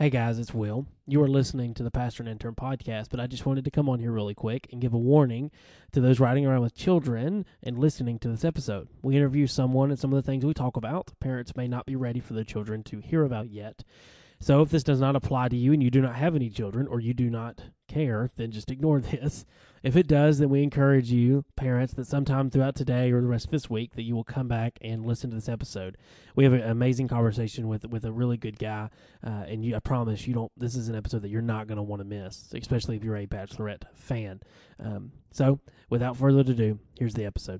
Hey guys, it's Will. You are listening to the Pastor and Intern podcast, but I just wanted to come on here really quick and give a warning to those riding around with children and listening to this episode. We interview someone, and some of the things we talk about, parents may not be ready for their children to hear about yet. So if this does not apply to you and you do not have any children or you do not care, then just ignore this. If it does, then we encourage you, parents, that sometime throughout today or the rest of this week that you will come back and listen to this episode. We have an amazing conversation with a really good guy, and I promise you don't. This is an episode that you're not going to want to miss, especially if you're a Bachelorette fan. So without further ado, here's the episode.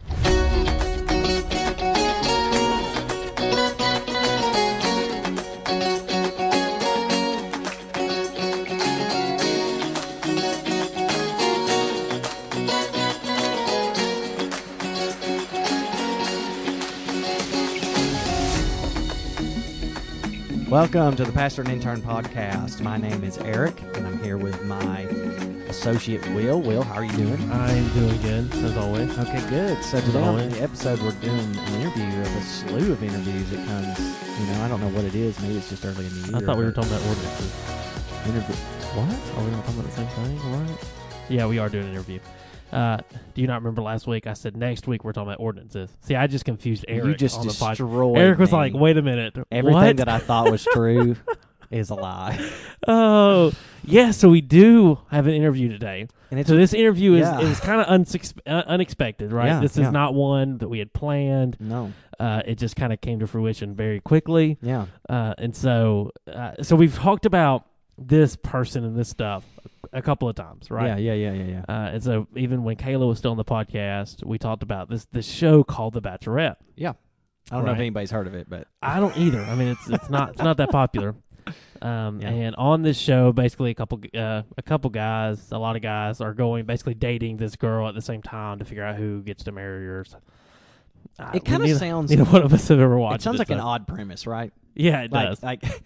Welcome to the Pastor and Intern podcast. My name is Eric, and I'm here with my associate, Will. Will, how are you doing? I'm doing good, as always. Okay, good. So today on always. the episode, we're doing an interview of a slew of interviews that comes, I don't know what it is. Maybe it's just early in the year. I thought we were talking about ordinances. What? Are we not talking about the same thing? What? Yeah, we are doing an interview. Do you not remember last week I said next week we're talking about ordinances? See, I just confused Eric. You just on the podcast. destroyed Eric was me. like, wait a minute. Everything what? that I thought was true is a lie. Oh, yeah, so we do have an interview today. And it's So this interview is Yeah. kind of unexpected, right? Yeah, This is yeah. not one that we had planned. No. It just kind of came to fruition very quickly. Yeah. And so we've talked about this person and this stuff a couple of times, right? Yeah. And so even when Kayla was still on the podcast, we talked about this show called The Bachelorette. Yeah. I don't know if Right. anybody's heard of it, but I don't either. I mean, it's not that popular. Yeah. And on this show, basically a couple guys, a lot of guys are going basically dating this girl at the same time to figure out who gets to marry her. it kind of sounds. Neither one of us have ever watched. It sounds like an so- odd premise, right? Yeah, it does.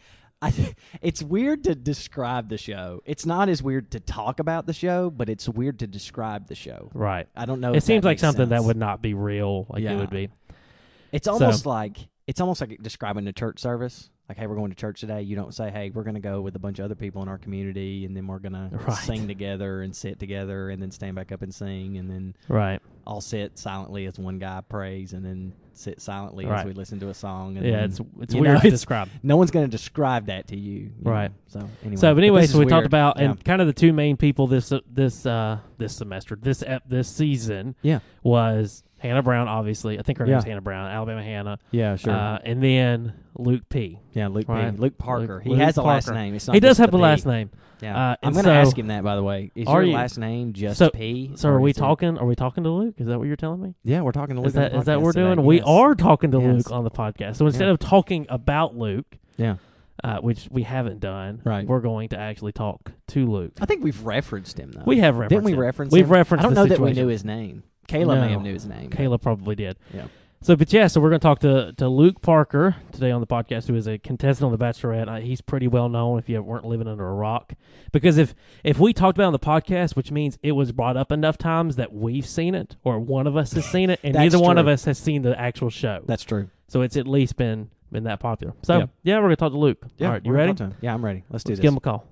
It's weird to describe the show. It's not as weird to talk about the show, but it's weird to describe the show. Right. I don't know. It if seems that like makes something that sense. would not be real, like it Yeah. would be. It's almost like describing a church service. Like, hey, we're going to church today. You don't say, hey, we're going to go with a bunch of other people in our community, and then we're going to Right. sing together and sit together, and then stand back up and sing, and then Right. all sit silently as one guy prays, and then sit silently as Right. we listen to a song. And Yeah, then, it's you weird know, to it's- describe. No one's going to describe that to you. you Right. know. So anyway. So, but But anyway, this so is we talked weird. about Yeah. and kind of the two main people this semester, this season, Yeah. was Hannah Brown. Obviously, I think her Yeah. name's Hannah Brown, Alabama Hannah. Yeah, sure. And then Luke P. Yeah, Luke Right. P. Luke Parker. Luke- He Luke has a last Parker. name. It's not He does just have the a last P. name. Yeah. I'm I'm going going to ask him that, by the way. Is your you- last name just so- P? So or are we is it- talking? Are we talking to Luke? Is that what you're telling me? Yeah, we're talking to Luke. Is that on the what we're podcast today. doing? We Yes. are talking to Yes. Luke on the podcast. So instead Yeah. of talking about Luke, Yeah. which we haven't done, Right. we're going to actually talk to Luke. I think we've referenced him, though. We have referenced Didn't we him. reference We've him? referenced I don't the know that we situation. knew his name. Kayla No. may have knew his name. Kayla probably did. Yeah. So we're going to talk to Luke Parker today on the podcast, who is a contestant on The Bachelorette. He's pretty well known if you weren't living under a rock. Because if we talked about it on the podcast, which means it was brought up enough times that we've seen it, or one of us has seen it, and That's neither one of true. us has seen the actual show. That's true. So it's at least been that popular. So, Yeah. yeah, we're going to talk to Luke. Yeah, All right, you we're ready? gonna talk to him. Yeah, I'm ready. Let's do Let's this. give him a call.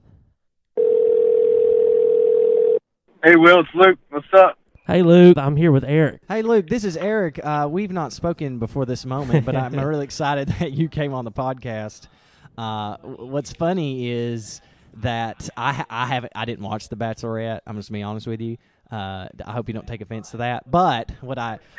Hey, Will, it's Luke. What's up? Hey, Luke. I'm here with Eric. Hey, Luke, this is Eric. We've not spoken before this moment, but I'm really excited that you came on the podcast. What's funny is that I didn't watch The Bachelorette. I'm just going to be honest with you. I hope you don't take offense to that. But what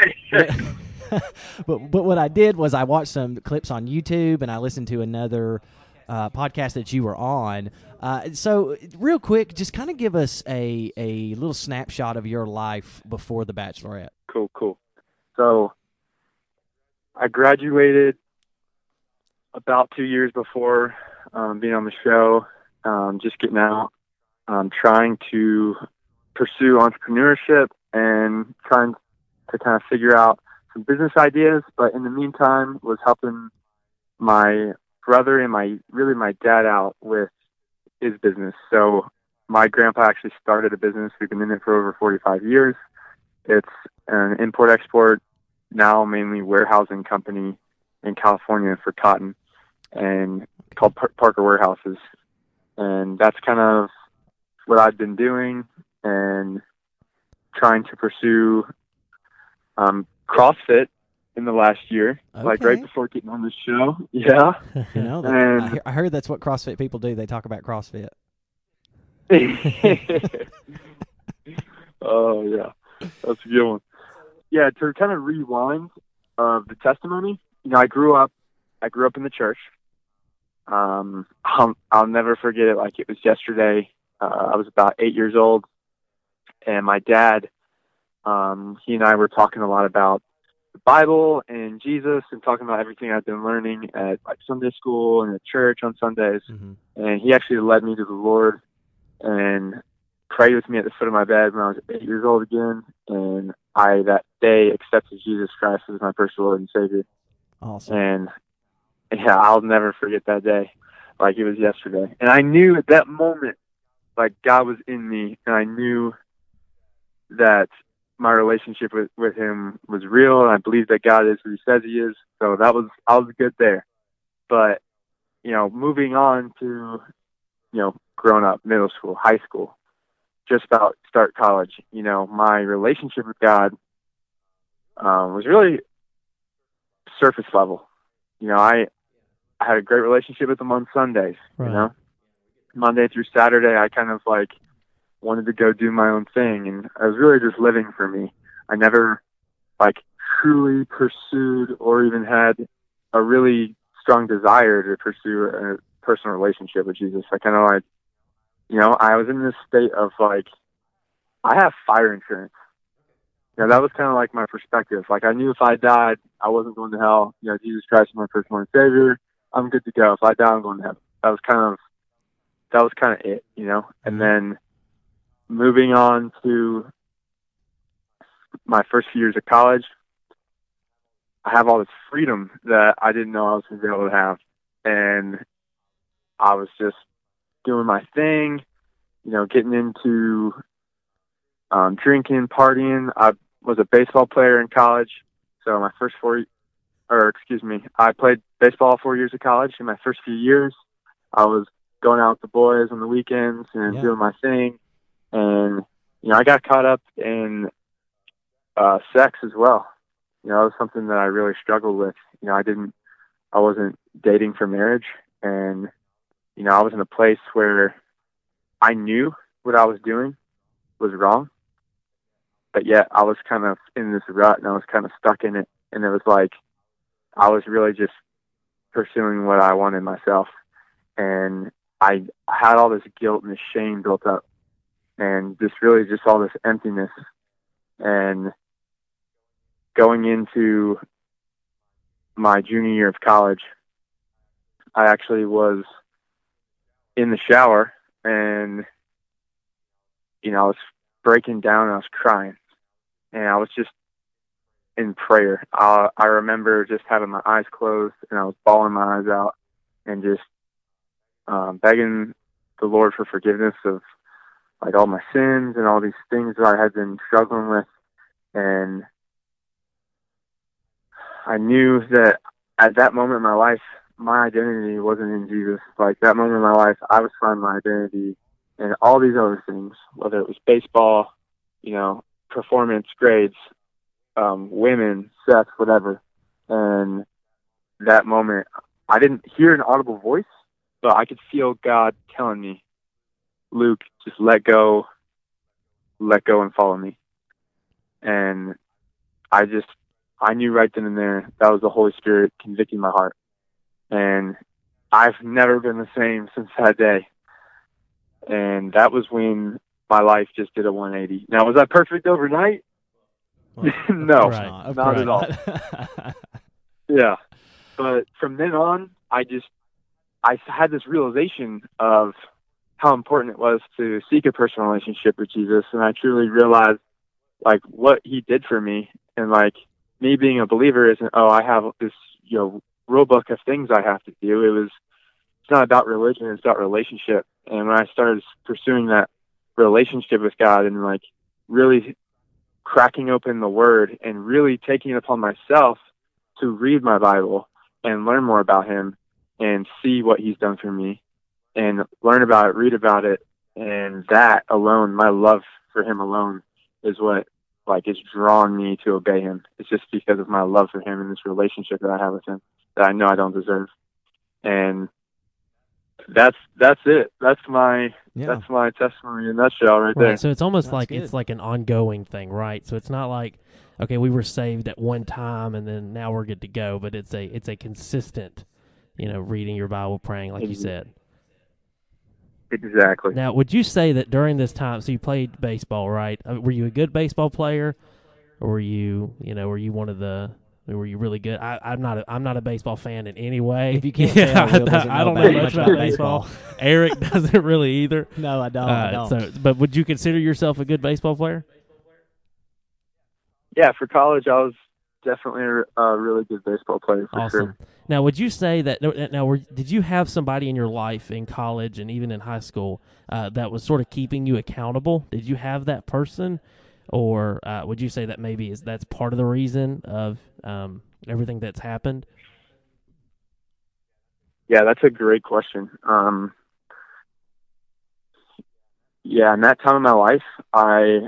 what I did was I watched some clips on YouTube, and I listened to another podcast that you were on. So real quick, just kind of give us a little snapshot of your life before The Bachelorette. Cool. So I graduated about 2 years before being on the show, just getting out, trying to pursue entrepreneurship and trying to kind of figure out some business ideas. But in the meantime, was helping my brother and my dad out with his business. So my grandpa actually started a business. We've been in it for over 45 years. It's an import-export, now mainly warehousing company in California for cotton. and called Parker Warehouses. And that's kind of what I've been doing and trying to pursue CrossFit in the last year, like right before getting on the show. Yeah. You know, I heard that's what CrossFit people do. They talk about CrossFit. Oh, yeah. That's a good one. Yeah, to kind of rewind the testimony, I grew up in the church. I'll never forget it like it was yesterday. I was about 8 years old, and my dad, he and I were talking a lot about the Bible and Jesus, and talking about everything I've been learning at like Sunday school and at church on Sundays. Mm-hmm. And he actually led me to the Lord and prayed with me at the foot of my bed when I was 8 years old again. And I that day accepted Jesus Christ as my personal Lord and Savior. Awesome. And yeah, I'll never forget that day like it was yesterday. And I knew at that moment, like God was in me, and I knew that my relationship with him was real, and I believe that God is who he says he is. So I was good there. But, moving on to, growing up, middle school, high school, just about start college, my relationship with God was really surface level. I had a great relationship with him on Sundays, right. Monday through Saturday, I kind of like wanted to go do my own thing, and I was really just living for me. I never like truly pursued or even had a really strong desire to pursue a personal relationship with Jesus. I kind of like, I was in this state of like, I have fire insurance. That was kind of like my perspective. Like I knew if I died, I wasn't going to hell. Jesus Christ is my personal Savior. I'm good to go. If I die, I'm going to heaven. That was kind of it, And then moving on to my first few years of college, I have all this freedom that I didn't know I was going to be able to have. And I was just doing my thing, getting into drinking, partying. I was a baseball player in college. So I played baseball 4 years of college. In my first few years, I was going out with the boys on the weekends and doing my thing. And, I got caught up in sex as well. It was something that I really struggled with. I wasn't dating for marriage, and, I was in a place where I knew what I was doing was wrong, but yet I was kind of in this rut, and I was kind of stuck in it. And it was like, I was really just pursuing what I wanted myself. And I had all this guilt and this shame built up, and just all this emptiness. And going into my junior year of college, I actually was in the shower, and, I was breaking down, and I was crying, and I was just in prayer. I remember just having my eyes closed, and I was bawling my eyes out and just begging the Lord for forgiveness of like all my sins and all these things that I had been struggling with. And I knew that at that moment in my life, my identity wasn't in Jesus. Like that moment in my life, I was finding my identity in all these other things, whether it was baseball, performance, grades, women, sex, whatever. And that moment, I didn't hear an audible voice, but I could feel God telling me, Luke, just let go and follow me. And I knew right then and there that was the Holy Spirit convicting my heart. And I've never been the same since that day. And that was when my life just did a 180. Now, was I perfect overnight? Well, No, not at all. Yeah. But from then on, I had this realization of how important it was to seek a personal relationship with Jesus. And I truly realized like what he did for me. And like me being a believer isn't, I have this, rule book of things I have to do. It's not about religion, it's about relationship. And when I started pursuing that relationship with God and like really cracking open the Word and really taking it upon myself to read my Bible and learn more about him and see what he's done for me and learn about it, read about it. And that alone, my love for him alone is what like is drawing me to obey him. It's just because of my love for him and this relationship that I have with him that I know I don't deserve. And that's it. That's my testimony in a nutshell right there. So it's almost That's like good. it's like an ongoing thing, right? So it's not like, okay, we were saved at one time and then now we're good to go, but it's a consistent, reading your Bible, praying, like you said. Exactly. Now, would you say that during this time, so you played baseball, right? Were you a good baseball player, or were you one of the? Were you really good? I'm not a baseball fan in any way. If you can't tell, Will doesn't I don't know know much about baseball. Eric doesn't really either. No, I don't. So, but would you consider yourself a good baseball player? Yeah, for college, I was definitely a really good baseball player for Awesome. sure. Now, would you say that? Now, did you have somebody in your life in college and even in high school that was sort of keeping you accountable? Did you have that person, or would you say that maybe that's part of the reason of everything that's happened? Yeah, that's a great question. Yeah, in that time of my life, I,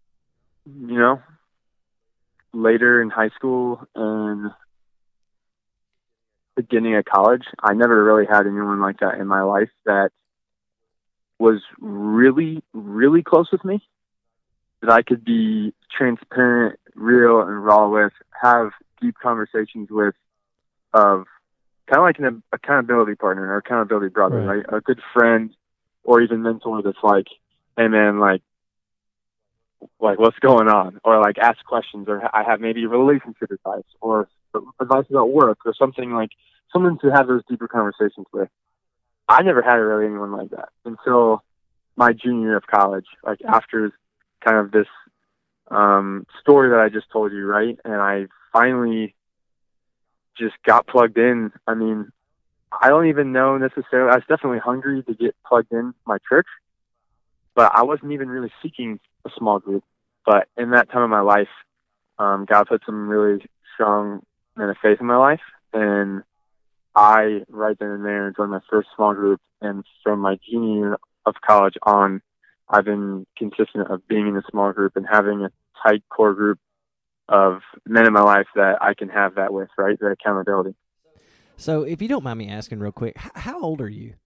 later in high school and beginning of college, I never really had anyone like that in my life that was really, really close with me, that I could be transparent, real, and raw with, have deep conversations with, of kind of like an accountability partner or accountability brother, right? A good friend or even mentor that's like, hey man, like what's going on? Or like ask questions, or I have maybe relationship advice or advice about work or something, like someone to have those deeper conversations with. I never had really anyone like that until my junior year of college, like after kind of this story that I just told you, right? And I finally just got plugged in. I mean, I don't even know necessarily. I was definitely hungry to get plugged in my church, but I wasn't even really seeking a small group. But in that time of my life, God put some really strong men of faith in my life, and I, right then and there, joined my first small group. And from my junior year of college on, I've been consistent of being in a small group and having a tight core group of men in my life that I can have that with, right? The accountability. So if you don't mind me asking real quick, how old are you?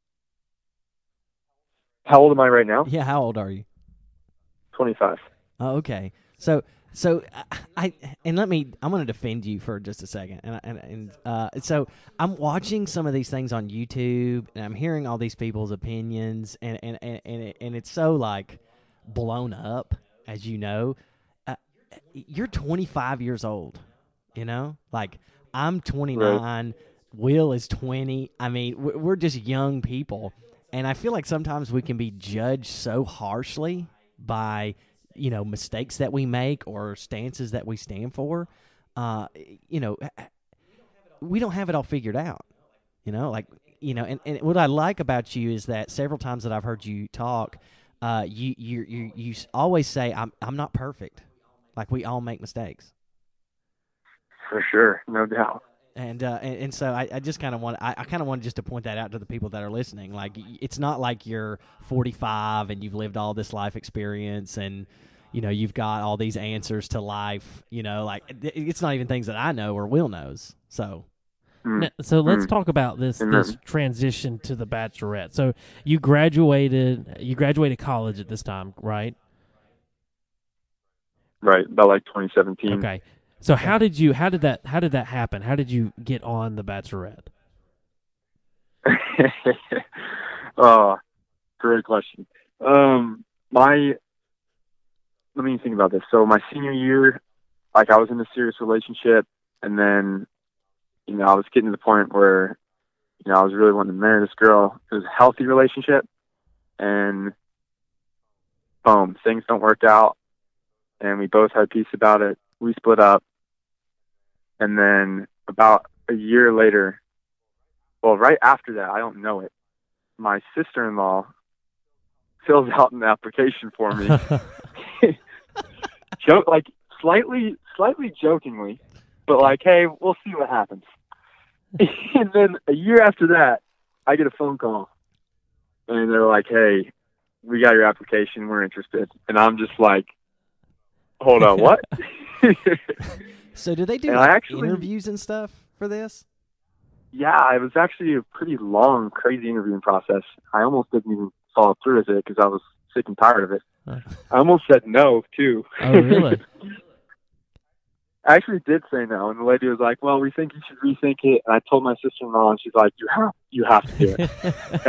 How old am I right now? Yeah, how old are you? 25. Oh, okay. So I'm going to defend you for just a second, so I'm watching some of these things on YouTube, and I'm hearing all these people's opinions, and it's so like blown up, as you know. You're 25 years old, like I'm 29. Right. Will is 20. I mean, we're just young people, and I feel like sometimes we can be judged so harshly by mistakes that we make or stances that we stand for. We don't have it all figured out. And what I like about you is that several times that I've heard you talk, you always say, I'm not perfect. Like, we all make mistakes. For sure, no doubt. And so I just kind of want I kind of want just to point that out to the people that are listening. Like, it's not like you're 45 and you've lived all this life experience and you've got all these answers to life. Like, it's not even things that I know or Will knows. So So let's talk about this transition to the Bachelorette. So you graduated college at this time, right? Right, about like 2017. Okay. So how did that happen? How did you get on the Bachelorette? Oh, great question. Let me think about this. So my senior year, like, I was in a serious relationship, and then, I was getting to the point where, I was really wanting to marry this girl. It was a healthy relationship, and boom, things don't work out, and we both had peace about it. We split up, and then about a year later, well, right after that, I don't know it, my sister-in-law fills out an application for me. Like slightly jokingly, but like, hey, we'll see what happens. And then a year after that, I get a phone call, and they're like, "Hey, we got your application. We're interested." And I'm just like, "Hold on, what?" So do they do And I like actually, interviews and stuff for this? yeah, it was actually a pretty long, crazy interviewing process. I almost didn't even follow through with it because I was sick and tired of it. I almost said no too. Oh, really? I actually did say no, and the lady was like, "Well, we think you should rethink it." And I told my sister-in-law, and she's like, you have to do it."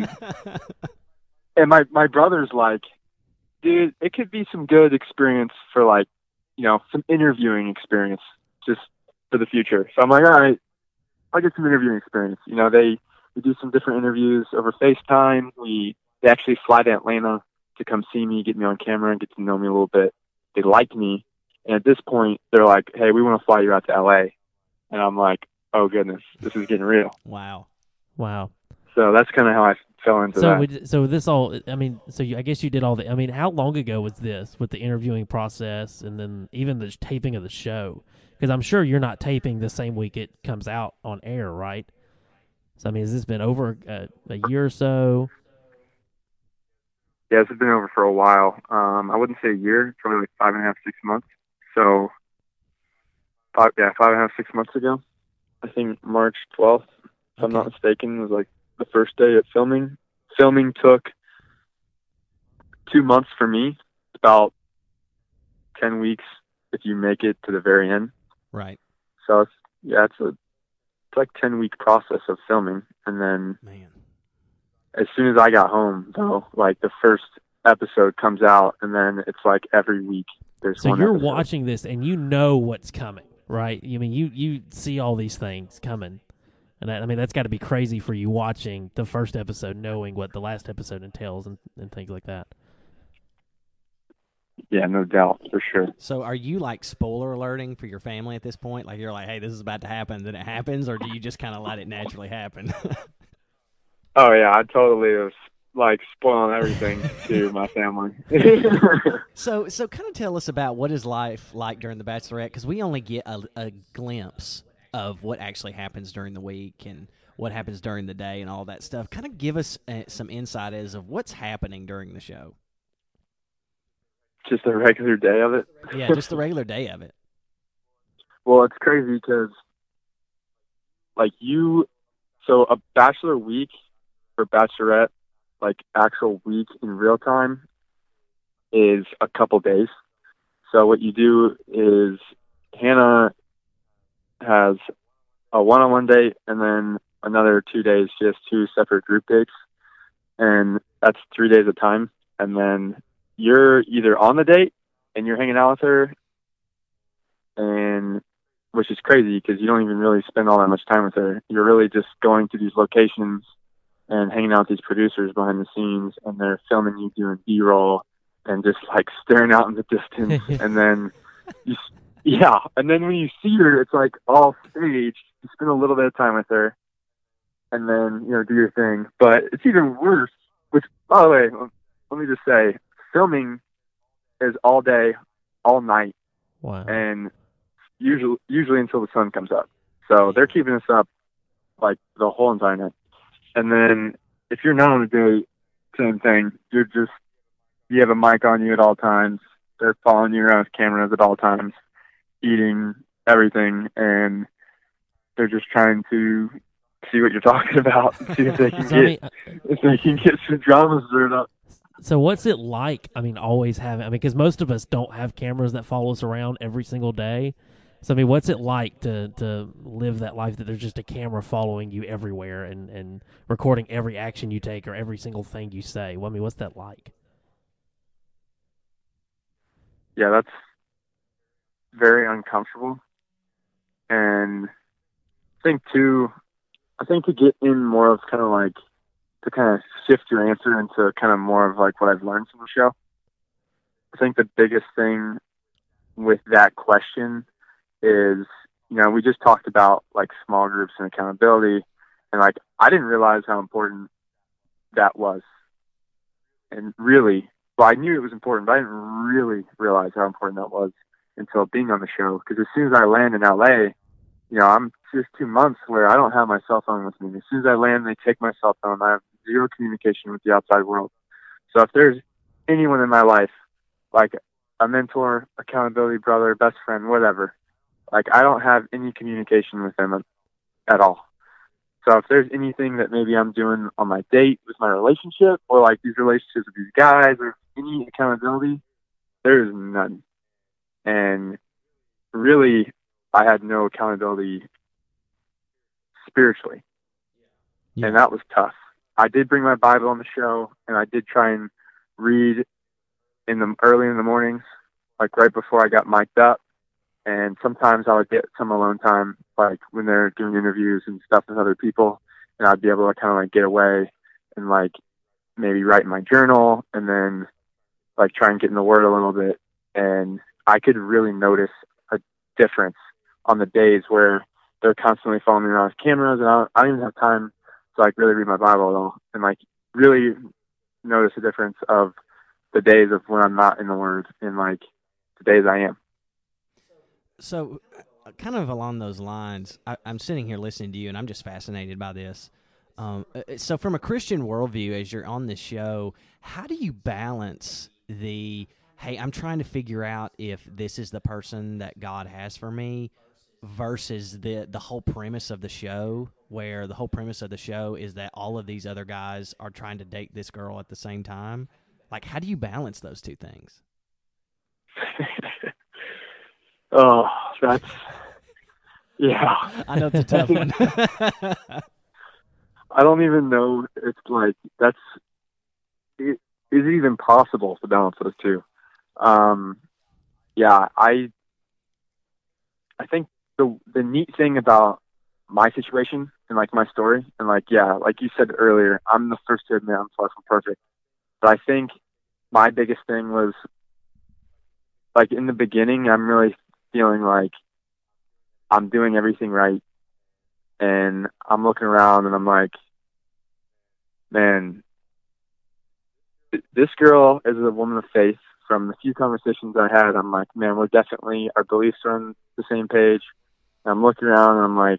And my brother's like, "Dude, it could be some good experience for like, some interviewing experience just for the future." So I'm like, "All right, I'll get some interviewing experience." We do some different interviews over FaceTime. They actually fly to Atlanta to come see me, get me on camera, and get to know me a little bit. They like me, and at this point, they're like, "Hey, we want to fly you out to LA." And I'm like, "Oh goodness, this is getting real." Wow. Wow. So that's kind of how I fell into So, that. so this all, I mean, I guess you did all the, I mean, how long ago was this with the interviewing process and then even the taping of the show? Because I'm sure you're not taping the same week it comes out on air, right? So, I mean, has this been over a year or so? Yeah, this has been over for a while. I wouldn't say a year, probably like 5.5, 6 months. So, 5.5, 6 months ago. I think March 12th, if I'm not Okay. mistaken, was like the first day of filming. Filming took 2 months for me, about 10 weeks if you make it to the very end. Right. So it's like 10-week process of filming. And then Man. as soon as I got home, though, like the first episode comes out, and then it's like every week there's So one you're episode. watching this and you know what's coming, right? I mean, you see all these things coming. And I mean, that's got to be crazy for you watching the first episode, knowing what the last episode entails and things like that. Yeah, no doubt, for sure. So are you like spoiler alerting for your family at this point? Like you're like, hey, this is about to happen, then it happens, or do you just kind of let it naturally happen? Oh yeah, I totally was like spoiling everything to my family. So kind of tell us about what is life like during the Bachelorette, because we only get a glimpse of what actually happens during the week and what happens during the day and all that stuff. Kind of give us some insight as of what's happening during the show. Just a regular day of it. Yeah, just the regular day of it. Well, it's crazy because like so a bachelor week or bachelorette, like actual week in real time, is a couple days. So what you do is Hannah has a one-on-one date, and then another 2 days she has two separate group dates, and that's 3 days at a time. And then you're either on the date and you're hanging out with her, and which is crazy because you don't even really spend all that much time with her. You're really just going to these locations and hanging out with these producers behind the scenes, and they're filming you doing B-roll and just like staring out in the distance. And then and then when you see her, it's like all staged. You spend a little bit of time with her, and then do your thing. But it's even worse. Which, by the way, let me just say, filming is all day, all night, Wow. and usually until the sun comes up. So they're keeping us up like the whole entire night. And then if you're not on a date, same thing. You have a mic on you at all times. They're following you around with cameras at all times, eating everything, and they're just trying to see what you're talking about, see if they can get some drama stirred up. So what's it like? I mean, always having. I mean, because most of us don't have cameras that follow us around every single day. So I mean, what's it like to live that life that there's just a camera following you everywhere and recording every action you take or every single thing you say? Well, I mean, what's that like? Yeah, that's very uncomfortable. And I think to get in more of kind of like to kind of shift your answer into kind of more of like what I've learned from the show. I think the biggest thing with that question is, we just talked about like small groups and accountability, and like I didn't realize how important that was. And really, well, I knew it was important, but I didn't really realize how important that was until being on the show. Because as soon as I land in LA, I'm just 2 months where I don't have my cell phone with me. As soon as I land, they take my cell phone. I have zero communication with the outside world. So if there's anyone in my life, like a mentor, accountability brother, best friend, whatever, like I don't have any communication with them at all. So if there's anything that maybe I'm doing on my date with my relationship, or like these relationships with these guys, or any accountability, there is none. And really, I had no accountability spiritually. Yeah. And that was tough. I did bring my Bible on the show, and I did try and read early in the mornings, like right before I got mic'd up. And sometimes I would get some alone time, like when they're doing interviews and stuff with other people, and I'd be able to kind of like get away and like maybe write in my journal, and then like try and get in the Word a little bit. And I could really notice a difference on the days where they're constantly following me around with cameras, and I don't even have time to like really read my Bible at all, and like really notice a difference of the days of when I'm not in the Word and like the days I am. So, kind of along those lines, I'm sitting here listening to you, and I'm just fascinated by this. So, from a Christian worldview, as you're on this show, how do you balance the, hey, I'm trying to figure out if this is the person that God has for me, versus the whole premise of the show, where the whole premise of the show is that all of these other guys are trying to date this girl at the same time? Like, how do you balance those two things? Oh, yeah. I know it's a tough one. I don't even know. It's like, is it even possible to balance those two? Yeah, I think the neat thing about my situation and like my story, and like, yeah, like you said earlier, I'm the first to admit I'm far from perfect. But I think my biggest thing was, like, in the beginning, I'm really feeling like I'm doing everything right. And I'm looking around and I'm like, man, this girl is a woman of faith. From the few conversations I had, I'm like, man, our beliefs are on the same page. And I'm looking around and I'm like,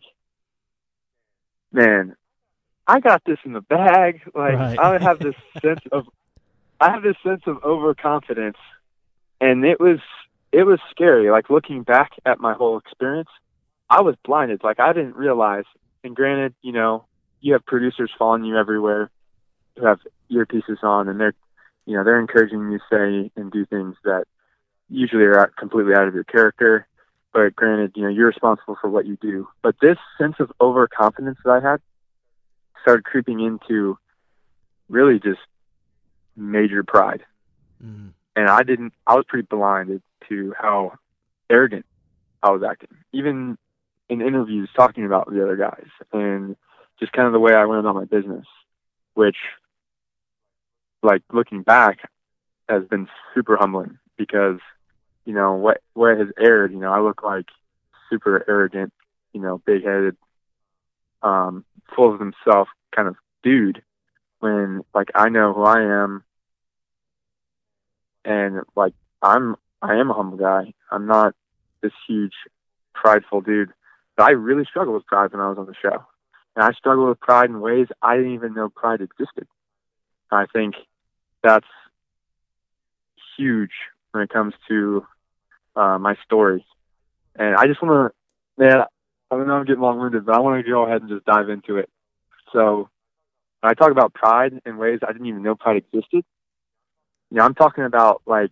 man, I got this in the bag. Like, Right. I have this sense of overconfidence, and it was scary. Like, looking back at my whole experience, I was blinded. Like, I didn't realize. And granted, you have producers following you everywhere who have earpieces on, and they're encouraging you to say and do things that usually are completely out of your character. But granted, you're responsible for what you do. But this sense of overconfidence that I had started creeping into really just major pride. Mm. And I was pretty blinded to how arrogant I was acting, even in interviews talking about the other guys, and just kind of the way I went about my business, which, like, looking back, has been super humbling, because where it has aired, I look like super arrogant, big headed, full of himself kind of dude, when, like, I know who I am, and like I am a humble guy. I'm not this huge prideful dude. But I really struggled with pride when I was on the show. And I struggled with pride in ways I didn't even know pride existed. I think that's huge when it comes to my story. And I just want to, man, I don't know, I'm getting long-winded, but I want to go ahead and just dive into it. So when I talk about pride in ways I didn't even know pride existed, I'm talking about, like,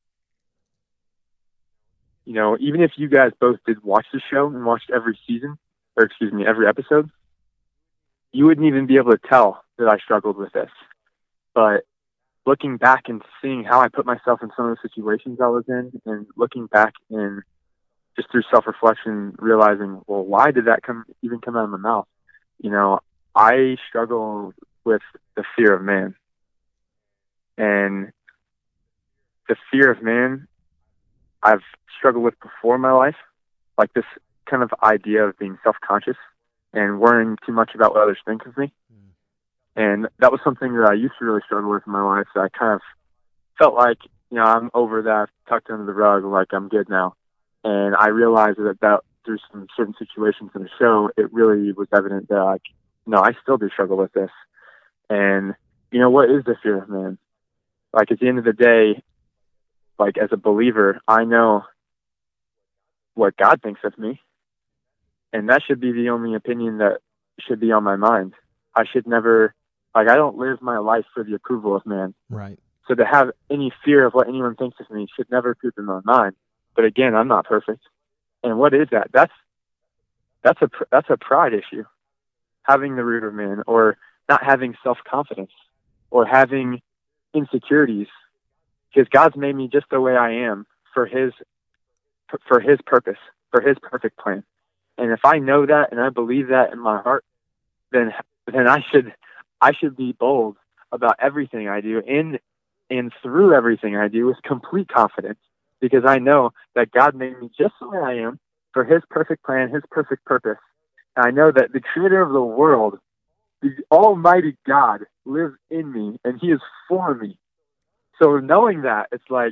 even if you guys both did watch the show and watched every every episode, you wouldn't even be able to tell that I struggled with this. But looking back and seeing how I put myself in some of the situations I was in, and looking back and just through self-reflection, realizing, well, why did that even come out of my mouth? I struggle with the fear of man. And the fear of man, I've struggled with before in my life, like this kind of idea of being self-conscious and worrying too much about what others think of me. And that was something that I used to really struggle with in my life. So I kind of felt like, I'm over that, tucked under the rug, like I'm good now. And I realized that through some certain situations in the show, it really was evident that, like, no, I still do struggle with this. And, what is the fear of man? Like, at the end of the day, like, as a believer, I know what God thinks of me. And that should be the only opinion that should be on my mind. I should never, I don't live my life for the approval of man. Right. So to have any fear of what anyone thinks of me should never creep in my mind. But again, I'm not perfect. And what is that? That's a pride issue. Having the root of man, or not having self-confidence, or having insecurities, because God's made me just the way I am for his purpose, for his perfect plan. And if I know that and I believe that in my heart, then I should be bold about everything I do, and through everything I do with complete confidence, because I know that God made me just the way I am for his perfect plan, his perfect purpose. And I know that the creator of the world, the almighty God, lives in me, and he is for me. So knowing that, it's like,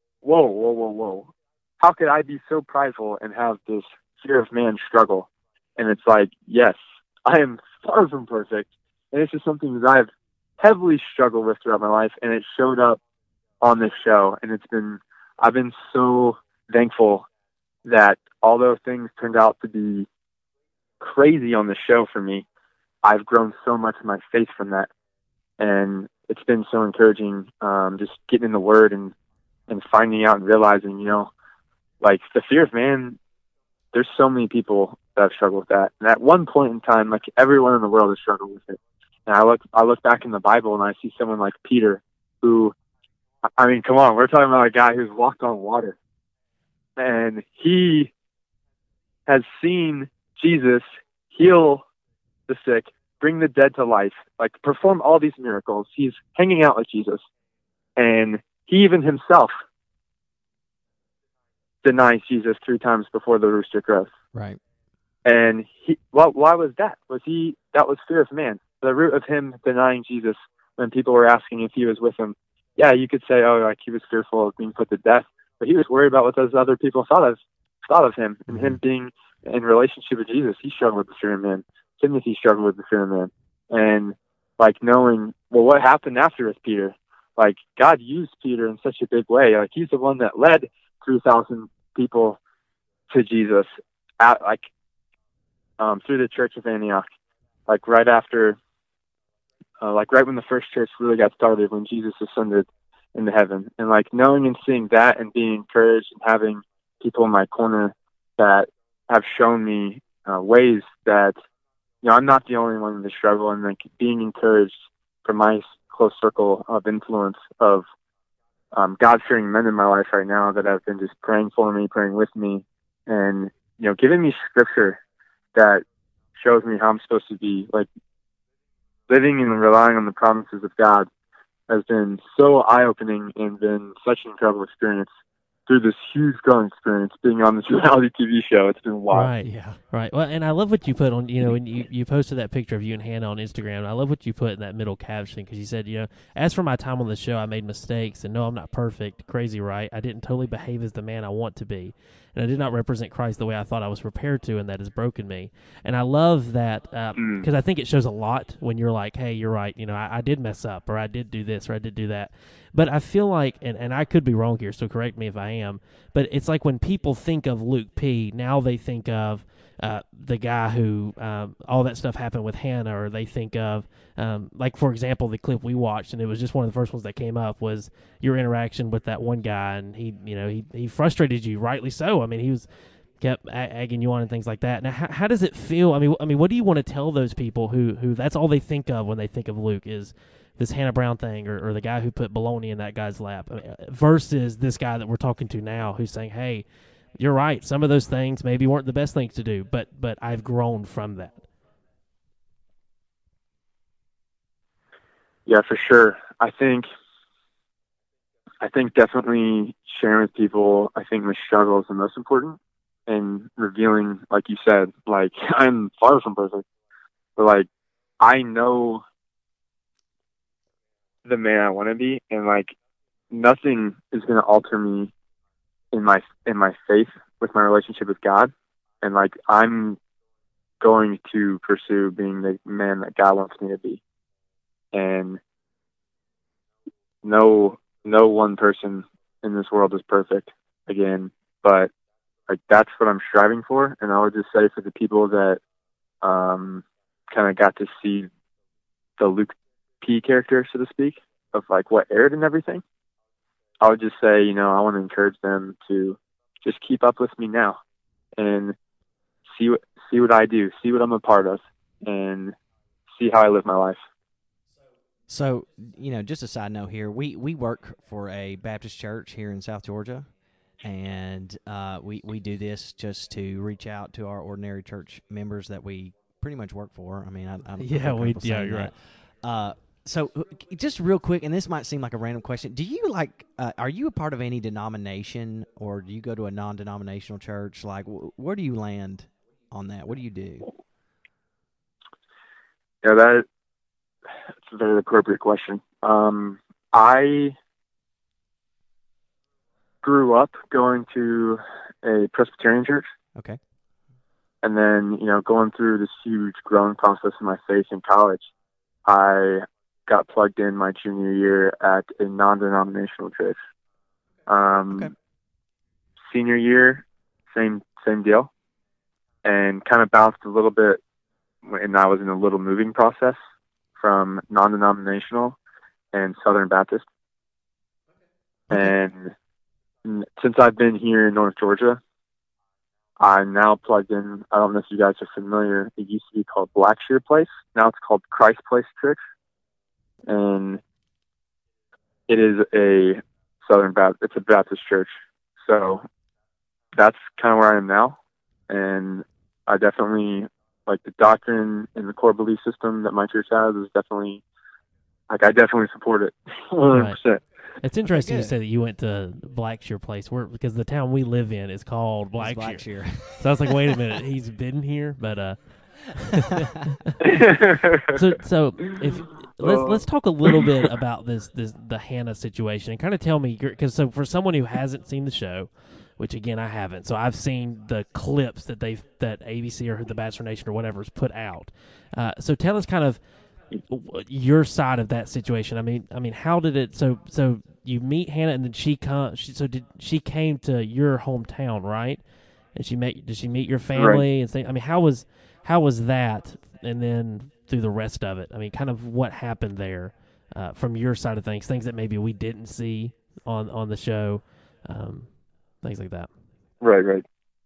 whoa. How could I be so prideful and have this fear of man struggle? And it's like, yes, I am far from perfect. And this is something that I've heavily struggled with throughout my life, and it showed up on this show. And I've been so thankful that although things turned out to be crazy on the show for me, I've grown so much in my faith from that. And it's been so encouraging, just getting in the Word and finding out and realizing, like, the fear of man, there's so many people that have struggled with that. And at one point in time, like, everyone in the world has struggled with it. And I look back in the Bible and I see someone like Peter, who, I mean, come on, we're talking about a guy who's walked on water. And he has seen Jesus heal the sick, bring the dead to life, like, perform all these miracles. He's hanging out with Jesus. And he even himself denies Jesus 3 times before the rooster crows. Right. And why was that? That was fear of man. The root of him denying Jesus when people were asking if he was with him. Yeah, you could say, oh, like, he was fearful of being put to death, but he was worried about what those other people thought of him, and him being in relationship with Jesus. He struggled with the fear of man. Timothy struggled with the fear of man. And, like, knowing, well, what happened after with Peter? Like, God used Peter in such a big way. Like, he's the one that led 3,000 people to Jesus through the church of Antioch, like, right after, right when the first church really got started, when Jesus ascended into heaven. And, like, knowing and seeing that and being encouraged and having people in my corner that have shown me ways that, I'm not the only one in the struggle, and, like, being encouraged from my close circle of influence of God-fearing men in my life right now that have been just praying for me, praying with me, and, giving me scripture that shows me how I'm supposed to be. Like, living and relying on the promises of God has been so eye-opening and been such an incredible experience through this huge growing experience being on this reality TV show. It's been wild. Right. Yeah. Right. Well, and I love what you put on, when you posted that picture of you and Hannah on Instagram. I love what you put in that middle caption, because you said, as for my time on the show, I made mistakes, and no, I'm not perfect. Crazy, right? I didn't totally behave as the man I want to be, and I did not represent Christ the way I thought I was prepared to, and that has broken me. And I love that, because I think it shows a lot when you're like, hey, you're right, I did mess up, or I did do this, or I did do that. But I feel like, and I could be wrong here, so correct me if I am, but it's like when people think of Luke P., now they think of the guy who all that stuff happened with Hannah, or they think of, like, for example, the clip we watched, and it was just one of the first ones that came up, was your interaction with that one guy, and he frustrated you, rightly so. I mean, he kept egging you on and things like that. Now, how does it feel? I mean, what do you want to tell those people who that's all they think of when they think of Luke, is this Hannah Brown thing, or the guy who put bologna in that guy's lap, versus this guy that we're talking to now, who's saying, hey, you're right, some of those things maybe weren't the best things to do, but I've grown from that. Yeah, for sure. I think definitely sharing with people, I think, my struggle is the most important, and revealing, like you said, like, I'm far from perfect, but, like, I know the man I want to be, and, like, nothing is going to alter me in my faith with my relationship with God. and like I'm going to pursue being the man that God wants me to be. And no one person in this world is perfect again, but like that's what I'm striving for. And I would just say for the people that kind of got to see the Luke P character, so to speak, of like what aired and everything, I would just say, you know, I want to encourage them to just keep up with me now and see what I do, see what I'm a part of, and see how I live my life. So, you know, just a side note here, we work for a Baptist church here in South Georgia, and we do this just to reach out to our ordinary church members that we pretty much work for. I mean, I'm Yeah, you're right. So, just real quick, and this might seem like a random question: do you are you a part of any denomination, or do you go to a non-denominational church? Like, where do you land on that? What do you do? Yeah, that's a very appropriate question. I grew up going to a Presbyterian church. Okay. And then, you know, going through this huge growing process in my faith in college, I got plugged in my junior year at a non-denominational church. Okay. Senior year, same deal, and kind of bounced a little bit, and I was in a little moving process from non-denominational and Southern Baptist. Okay. And since I've been here in North Georgia, I'm now plugged in. I don't know if you guys are familiar. It used to be called Blackshear Place. Now it's called Christ Place Church. And it is a Southern Baptist. It's a Baptist church. So that's kind of where I am now. And I definitely, like, the doctrine and the core belief system that my church has is definitely, like, I definitely support it 100%. Right. It's interesting you good. say that you went to Blackshear Place, because the town we live in is called Blackshear. Blackshear. So I was like, wait a minute, he's been here, but so if let's talk a little bit about the Hannah situation and kind of tell me, because so for someone who hasn't seen the show, which again I haven't, so I've seen the clips that ABC or the Bachelor Nation or whatever has put out. So tell us kind of your side of that situation. I mean, how did it? So you meet Hannah, and then she came to your hometown, right? And did she meet your family Right. and say? I mean, how was that? And then through the rest of it, I mean, kind of what happened there from your side of things that maybe we didn't see on the show, things like that. Right.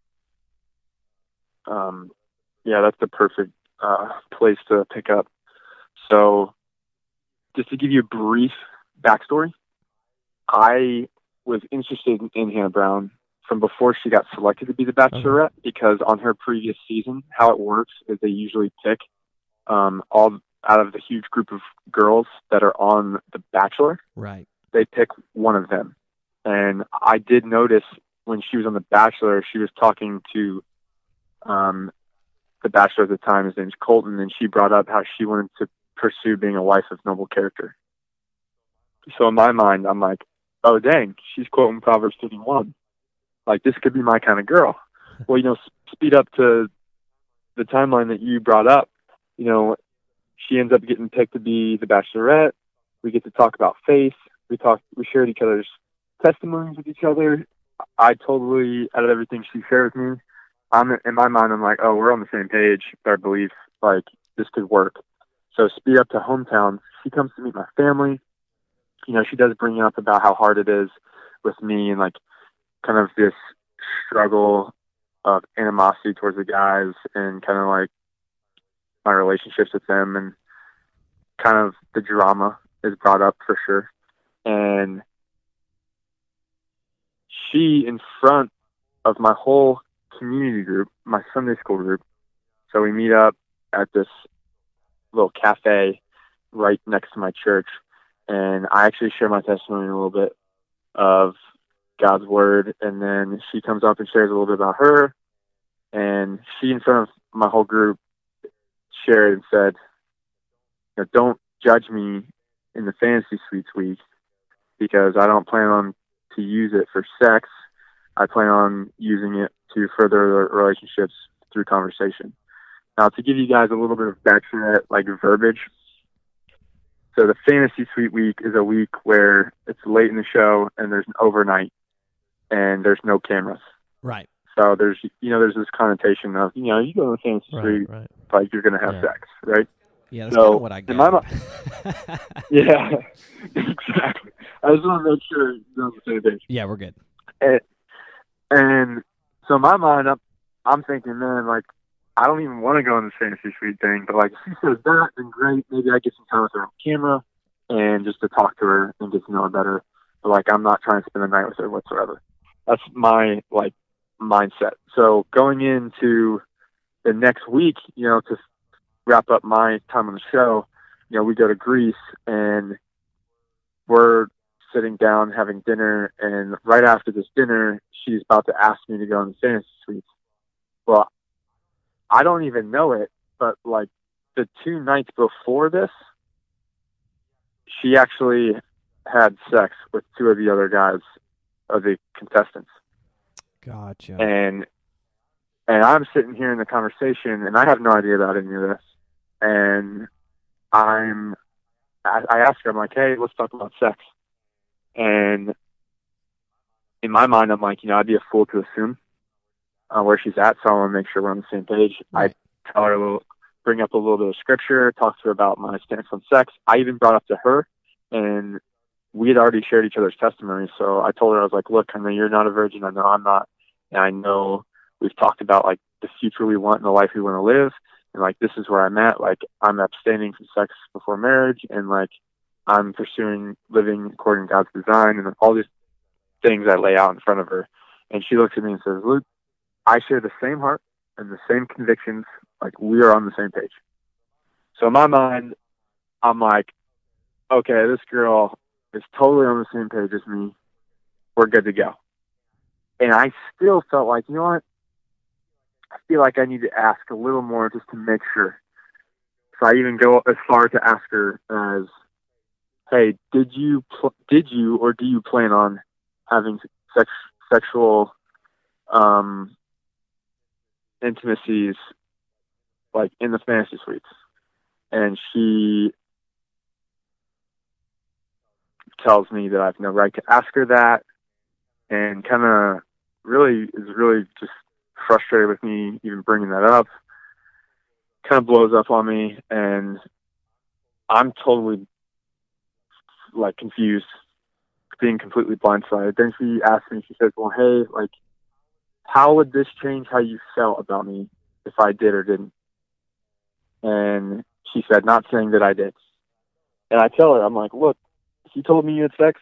Yeah, that's the perfect place to pick up. So, just to give you a brief backstory, I was interested in Hannah Brown from before she got selected to be the Bachelorette, because on her previous season, how it works is they usually pick all out of the huge group of girls that are on The Bachelor. Right. They pick one of them. And I did notice when she was on The Bachelor, she was talking to the Bachelor at the time. His name's Colton, and she brought up how she wanted to pursue being a wife of noble character. So in my mind, I'm like, oh, dang, she's quoting Proverbs 31. Like, this could be my kind of girl. Well, you know, speed up to the timeline that you brought up. You know, she ends up getting picked to be the Bachelorette. We get to talk about faith. We shared each other's testimonies with each other. I totally, out of everything she shared with me, in my mind, I'm like, oh, we're on the same page with our beliefs. Like, this could work. So speed up to hometown. She comes to meet my family. You know, she does bring up about how hard it is with me and, like, kind of this struggle of animosity towards the guys and kind of, like, my relationships with them, and kind of the drama is brought up for sure. And she, in front of my whole community group, my Sunday school group, so we meet up at this little cafe right next to my church, and I actually share my testimony a little bit of God's word, and then she comes up and shares a little bit about her, and she, in front of my whole group, shared and said, you know, don't judge me in the fantasy suites week, because I don't plan on to use it for sex. I plan on using it to further relationships through conversation. Now, to give you guys a little bit of background, like verbiage. So the fantasy suite week is a week where it's late in the show and there's an overnight and there's no cameras. Right. So there's this connotation of, you go to the fantasy suite, like you're going to have sex, right? Yeah, that's kind of what I gathered. Yeah, exactly. I just want to make sure you're on the same page. Yeah, we're good. And so in my mind, I'm thinking, man, like, I don't even want to go on this fantasy suite thing, but like, if she says that, then great. Maybe I get some time with her on camera and just to talk to her and get to know her better. But like, I'm not trying to spend the night with her whatsoever. That's my like mindset. So going into the next week, to wrap up my time on the show, we go to Greece and we're sitting down having dinner. And right after this dinner, she's about to ask me to go in the fantasy suite. Well, I don't even know it, but like the 2 nights before this, she actually had sex with 2 of the other guys of the contestants. Gotcha. And I'm sitting here in the conversation, and I have no idea about any of this. And I asked her, I'm like, hey, let's talk about sex. And in my mind, I'm like, I'd be a fool to assume where she's at, so I want to make sure we're on the same page. Right. I tell her bring up a little bit of scripture, talk to her about my stance on sex. I even brought up to her, and we had already shared each other's testimony. So I told her, I was like, look, I know you're not a virgin. I know I'm not. And I know we've talked about like the future we want and the life we want to live. And like, this is where I'm at. Like, I'm abstaining from sex before marriage. And like, I'm pursuing living according to God's design, and all these things I lay out in front of her. And she looks at me and says, Luke, I share the same heart and the same convictions. Like, we are on the same page. So in my mind, I'm like, okay, this girl is totally on the same page as me. We're good to go. And I still felt like, you know what? I feel like I need to ask a little more just to make sure. So I even go as far to ask her as, hey, did you or do you plan on having sexual intimacies like in the fantasy suites? And she tells me that I have no right to ask her that, and kind of really just frustrated with me even bringing that up. Kind of blows up on me, and I'm totally like confused, being completely blindsided. Then she asked me, she says, well, hey, like, how would this change how you felt about me if I did or didn't? And she said, not saying that I did. And I tell her, I'm like, look, if you told me you had sex,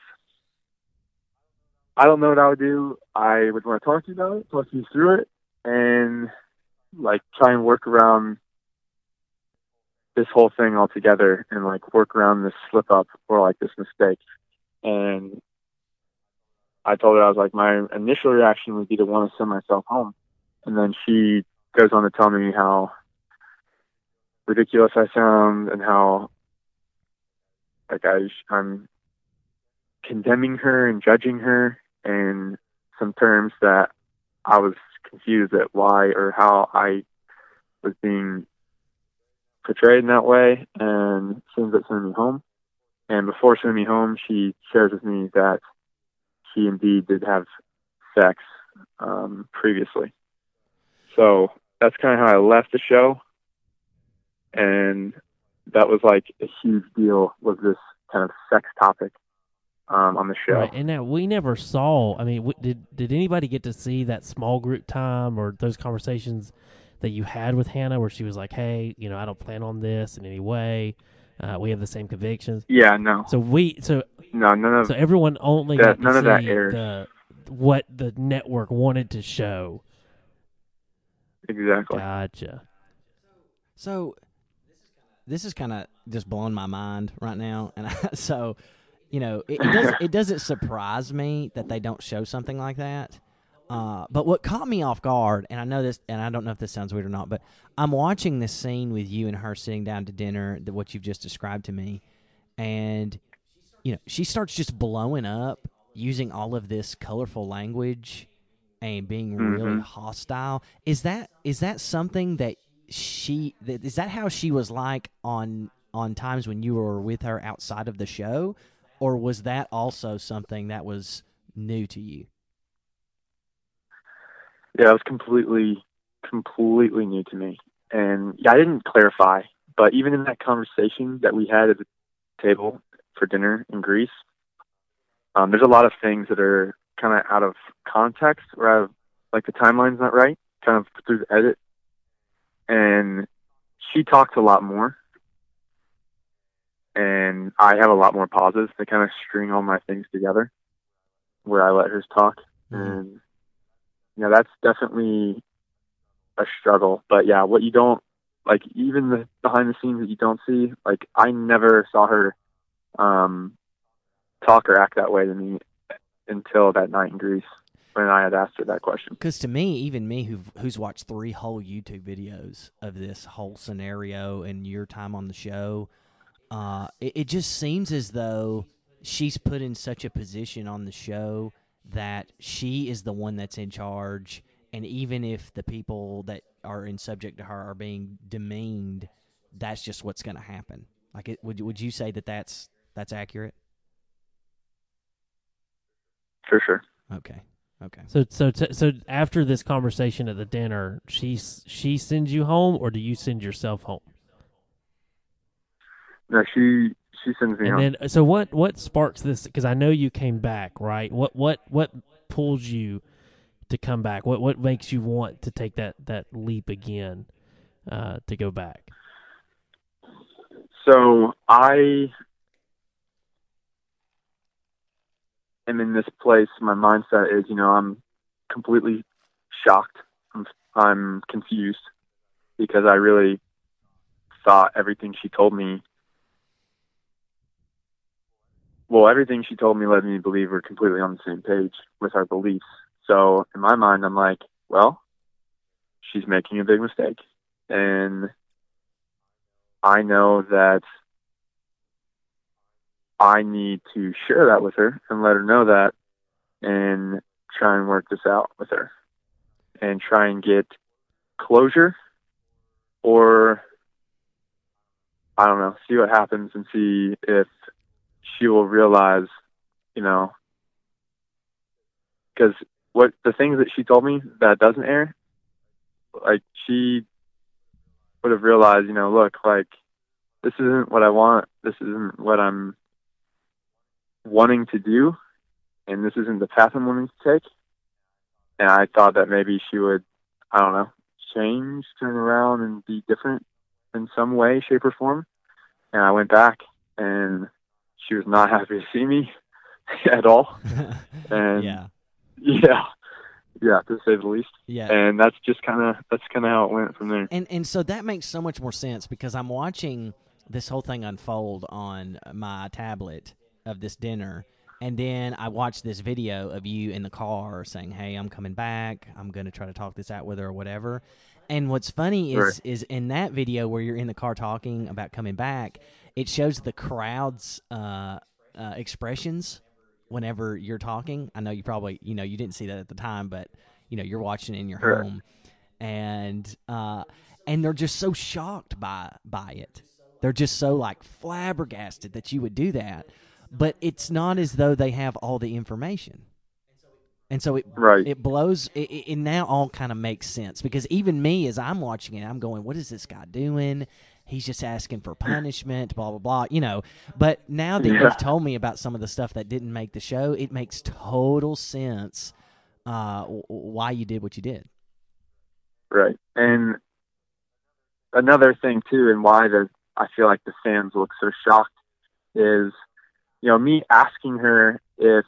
I don't know what I would do. I would want to talk to you about it, talk you through it, and like try and work around this whole thing altogether, and like work around this slip up or like this mistake. And I told her, I was like, my initial reaction would be to want to send myself home. And then she goes on to tell me how ridiculous I sound and how like I'm condemning her and judging her in some terms that I was confused at why or how I was being portrayed in that way, and she ends up sending me home. And before sending me home, she shares with me that she indeed did have sex previously. So that's kind of how I left the show. And that was like a huge deal, was this kind of sex topic on the show. Right, and now we never saw, I mean, did anybody get to see that small group time or those conversations that you had with Hannah where she was like, hey, I don't plan on this in any way. We have the same convictions. Yeah, no. So none of so everyone only got to none of that see airs. what the network wanted to show. Exactly. Gotcha. So this is kind of just blowing my mind right now, and so it doesn't surprise me that they don't show something like that. But what caught me off guard, and I know this, and I don't know if this sounds weird or not, but I'm watching this scene with you and her sitting down to dinner, what you've just described to me, and she starts just blowing up using all of this colorful language and being really hostile. Is that something that is that how she was like on times when you were with her outside of the show, or was that also something that was new to you? Yeah, it was completely new to me. And yeah, I didn't clarify, but even in that conversation that we had at the table for dinner in Greece, there's a lot of things that are kind of out of context, or out of, like, the timeline's not right, kind of through the edit. And she talks a lot more, and I have a lot more pauses to kind of string all my things together, where I let hers talk. And that's definitely a struggle. But yeah, what you don't, like, even the behind the scenes that you don't see, like, I never saw her talk or act that way to me until that night in Greece when I had asked her that question. Because to me, even me who's watched 3 whole YouTube videos of this whole scenario and your time on the show, it just seems as though she's put in such a position on the show that she is the one that's in charge, and even if the people that are in subject to her are being demeaned, that's just what's going to happen. Like, would you say that that's accurate? For sure. Okay. So after this conversation at the dinner, she sends you home, or do you send yourself home? No, she sends me home. And then, so what sparks this? Because I know you came back, right? What pulls you to come back? What makes you want to take that leap again, to go back? So I am in this place. My mindset is, I'm completely shocked. I'm confused because I really thought everything she told me. Well, everything she told me led me to believe we're completely on the same page with our beliefs. So in my mind, I'm like, well, she's making a big mistake. And I know that I need to share that with her and let her know that, and try and work this out with her and try and get closure, or I don't know, see what happens and see if she will realize, because what the things that she told me that doesn't air, like, she would have realized, look, like, this isn't what I want. This isn't what I'm wanting to do. And this isn't the path I'm wanting to take. And I thought that maybe she would, I don't know, change, turn around, and be different in some way, shape, or form. And I went back, and she was not happy to see me at all. And yeah, to say the least. Yeah. And that's kind of how it went from there. And so that makes so much more sense, because I'm watching this whole thing unfold on my tablet of this dinner, and then I watched this video of you in the car saying, "Hey, I'm coming back. I'm going to try to talk this out with her," or whatever. And what's funny is in that video where you're in the car talking about coming back, it shows the crowd's expressions whenever you're talking. I know you probably, you didn't see that at the time, but, you're watching it in your home. And they're just so shocked by it. They're just so, like, flabbergasted that you would do that. But it's not as though they have all the information. And so it blows. It now all kind of makes sense, because even me, as I'm watching it, I'm going, what is this guy doing? He's just asking for punishment, blah, blah, blah, But now that you've told me about some of the stuff that didn't make the show, it makes total sense why you did what you did. Right. And another thing, too, and why I feel like the fans look so shocked is, me asking her if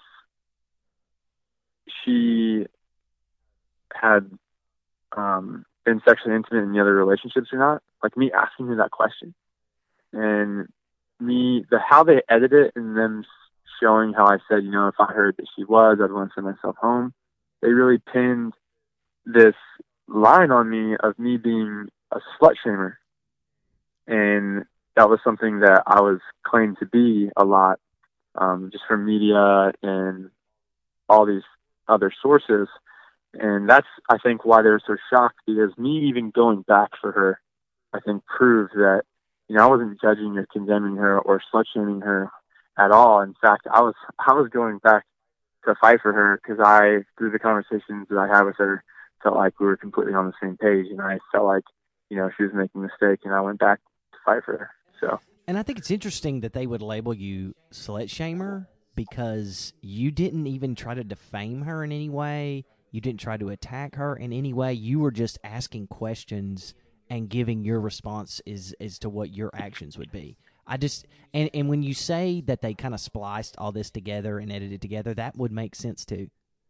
she had been sexually intimate in the other relationships or not. Like, me asking her that question, and how they edit it, and them showing how I said, if I heard that she was, I'd want to send myself home. They really pinned this line on me of me being a slut shamer. And that was something that I was claimed to be a lot, just from media and all these other sources. And that's, I think, why they were so shocked, because me even going back for her, I think, proved that, I wasn't judging or condemning her or slut-shaming her at all. In fact, I was going back to fight for her, because through the conversations that I had with her, felt like we were completely on the same page, and I felt like, she was making a mistake, and I went back to fight for her. So. And I think it's interesting that they would label you slut shamer, because you didn't even try to defame her in any way. You didn't try to attack her in any way. You were just asking questions and giving your response as to what your actions would be. And when you say that they kind of spliced all this together and edited together, that would make sense too.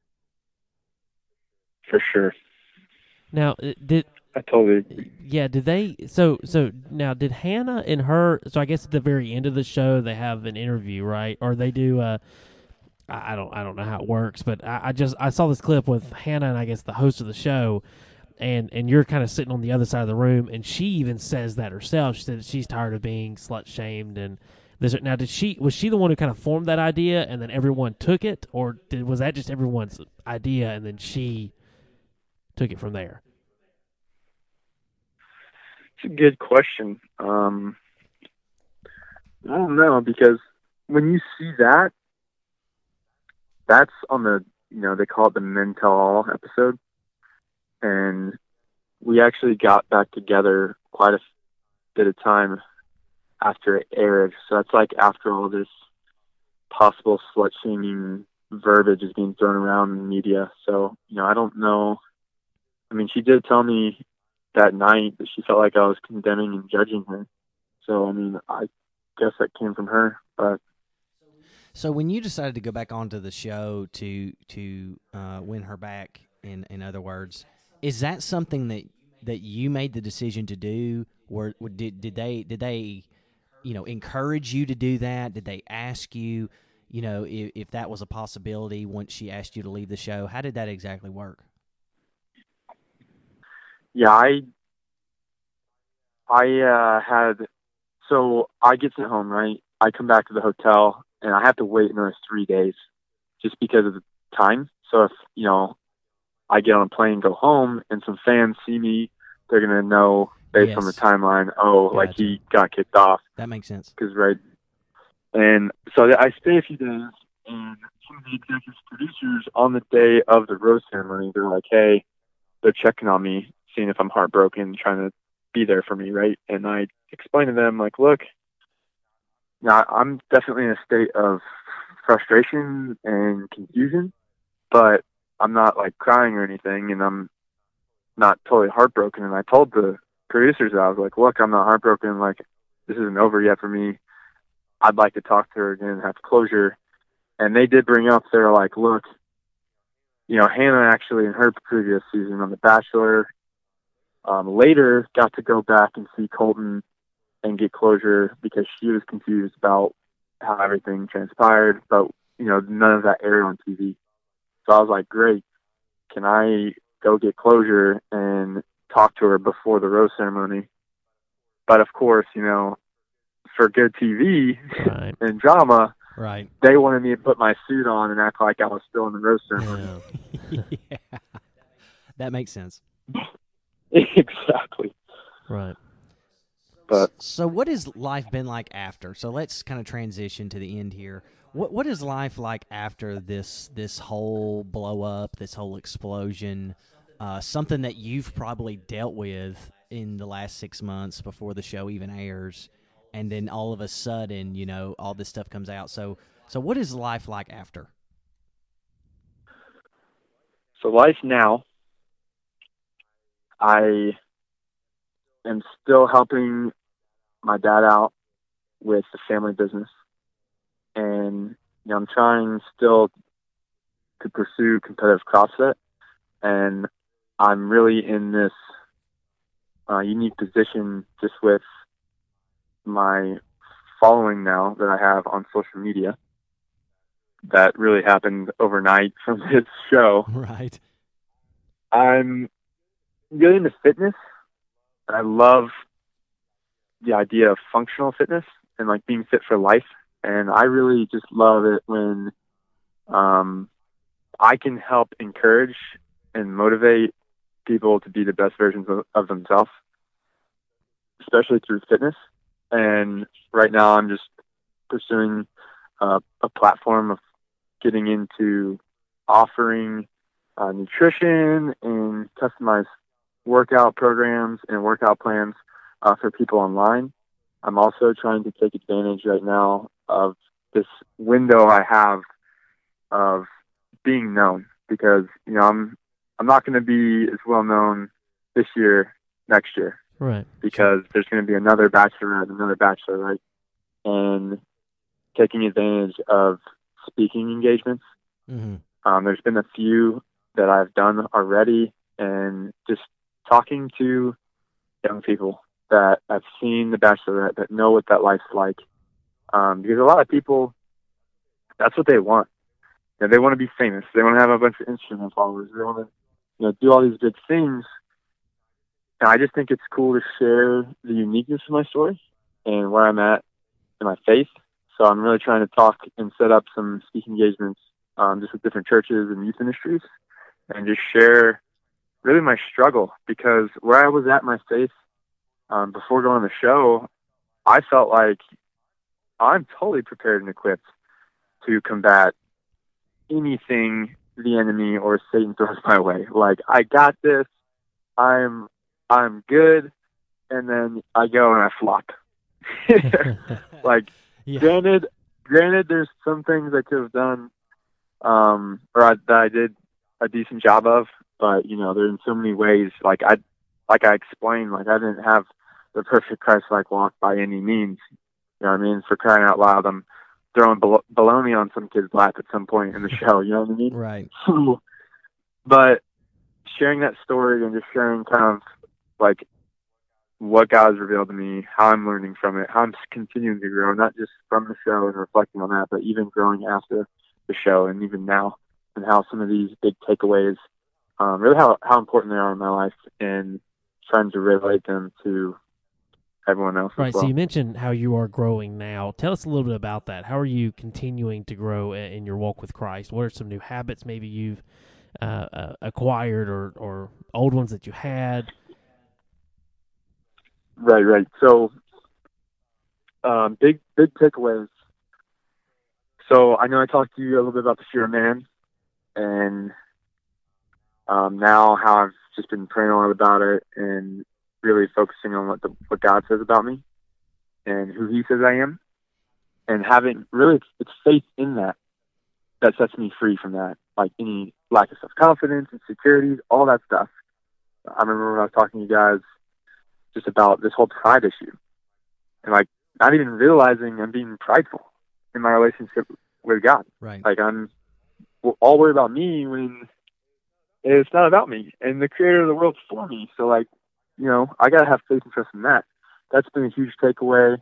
For sure. Now, I totally agree. Yeah, did they? So now, did Hannah and her? So I guess at the very end of the show, they have an interview, right? Or they do. I don't know how it works, but I saw this clip with Hannah and I guess the host of the show, and you're kind of sitting on the other side of the room, and she even says that herself. She said that she's tired of being slut shamed and this. Now, was she the one who kind of formed that idea, and then everyone took it, or was that just everyone's idea, and then she took it from there? It's a good question. I don't know, because when you see that, that's on the, they call it the Men Tell All episode. And we actually got back together quite a bit of time after it aired. So that's like after all this possible slut-shaming verbiage is being thrown around in the media. So, I don't know. I mean, she did tell me that night that she felt like I was condemning and judging her. So, I mean, I guess that came from her. But so when you decided to go back onto the show to win her back, in other words, is that something that you made the decision to do? Or did they encourage you to do that? Did they ask you, if that was a possibility once she asked you to leave the show? How did that exactly work? Yeah, so I get sent home, right? I come back to the hotel, and I have to wait another 3 days just because of the time. So if, I get on a plane, go home, and some fans see me, they're going to know based on the timeline, like he got kicked off. That makes sense. Right. And so I stay a few days, and some of the executive producers on the day of the rose ceremony, they're like, hey, they're checking on me, seeing if I'm heartbroken, trying to be there for me, right? And I explained to them, like, look, now I'm definitely in a state of frustration and confusion, but I'm not like crying or anything, and I'm not totally heartbroken. And I told the producers that I was like, look, I'm not heartbroken. Like, this isn't over yet for me. I'd like to talk to her again and have closure. And they did bring up, they're like, look, Hannah actually in her previous season on The Bachelor, later got to go back and see Colton and get closure because she was confused about how everything transpired, but none of that aired on TV. So I was like, great, can I go get closure and talk to her before the rose ceremony? But of course, for good TV right. and drama, right, they wanted me to put my suit on and act like I was still in the rose ceremony. Yeah. That makes sense. Exactly. Right. But so what has life been like after? So let's kind of transition to the end here. What is life like after this whole blow up, this whole explosion? Something that you've probably dealt with in the last 6 months before the show even airs, and then all of a sudden, all this stuff comes out. So what is life like after? So life now, I am still helping my dad out with the family business. And I'm trying still to pursue competitive CrossFit. And I'm really in this unique position just with my following now that I have on social media. That really happened overnight from this show. Right. I'm really into fitness. I love the idea of functional fitness and like being fit for life. And I really just love it when I can help encourage and motivate people to be the best versions of themselves, especially through fitness. And right now I'm just pursuing a platform of getting into offering nutrition and customized workout programs and workout plans for people online. I'm also trying to take advantage right now of this window I have of being known, because I'm not going to be as well known this year next year, Right. because there's going to be another bachelorette, another bachelor, right? And taking advantage of speaking engagements. Mm-hmm. There's been a few that I've done already, and just talking to young people that have seen The Bachelorette, that know what that life's like. Because a lot of people, that's what they want. They want to be famous. They want to have a bunch of Instagram followers. They want to, do all these good things. And I just think it's cool to share the uniqueness of my story and where I'm at in my faith. So I'm really trying to talk and set up some speaking engagements just with different churches and youth ministries, and just share really my struggle, because where I was at in my faith before going on the show, I felt like I'm totally prepared and equipped to combat anything the enemy or Satan throws my way. Like, I got this. I'm good. And then I go and I flop. Like, Yeah. granted, there's some things I could have done, that I did a decent job of, but there in so many ways. Like I explained, like, I didn't have the perfect Christ-like walk by any means. You know what I mean? For crying out loud, I'm throwing baloney on some kid's lap at some point in the show. You know what I mean? Right. But sharing that story and just sharing kind of like what God has revealed to me, how I'm learning from it, how I'm continuing to grow, not just from the show and reflecting on that, but even growing after the show and even now, and how some of these big takeaways, really how important they are in my life, and trying to relate them to everyone else Right. as well. So you mentioned how you are growing now. Tell us a little bit about that. How are you continuing to grow in your walk with Christ? What are some new habits maybe you've acquired, or old ones that you had? Right. So, big takeaways. So I know I talked to you a little bit about the fear of man, and now how I've just been praying a lot about it and really focusing on what God says about me and who He says I am, and having really it's faith in that sets me free from that, like any lack of self-confidence, insecurities, all that stuff. I remember when I was talking to you guys just about this whole pride issue, and like not even realizing I'm being prideful in my relationship with God. Right. Like, I'm all worried about me when it's not about me, and the creator of the world's for me. So, like, I got to have faith and trust in that. That's been a huge takeaway.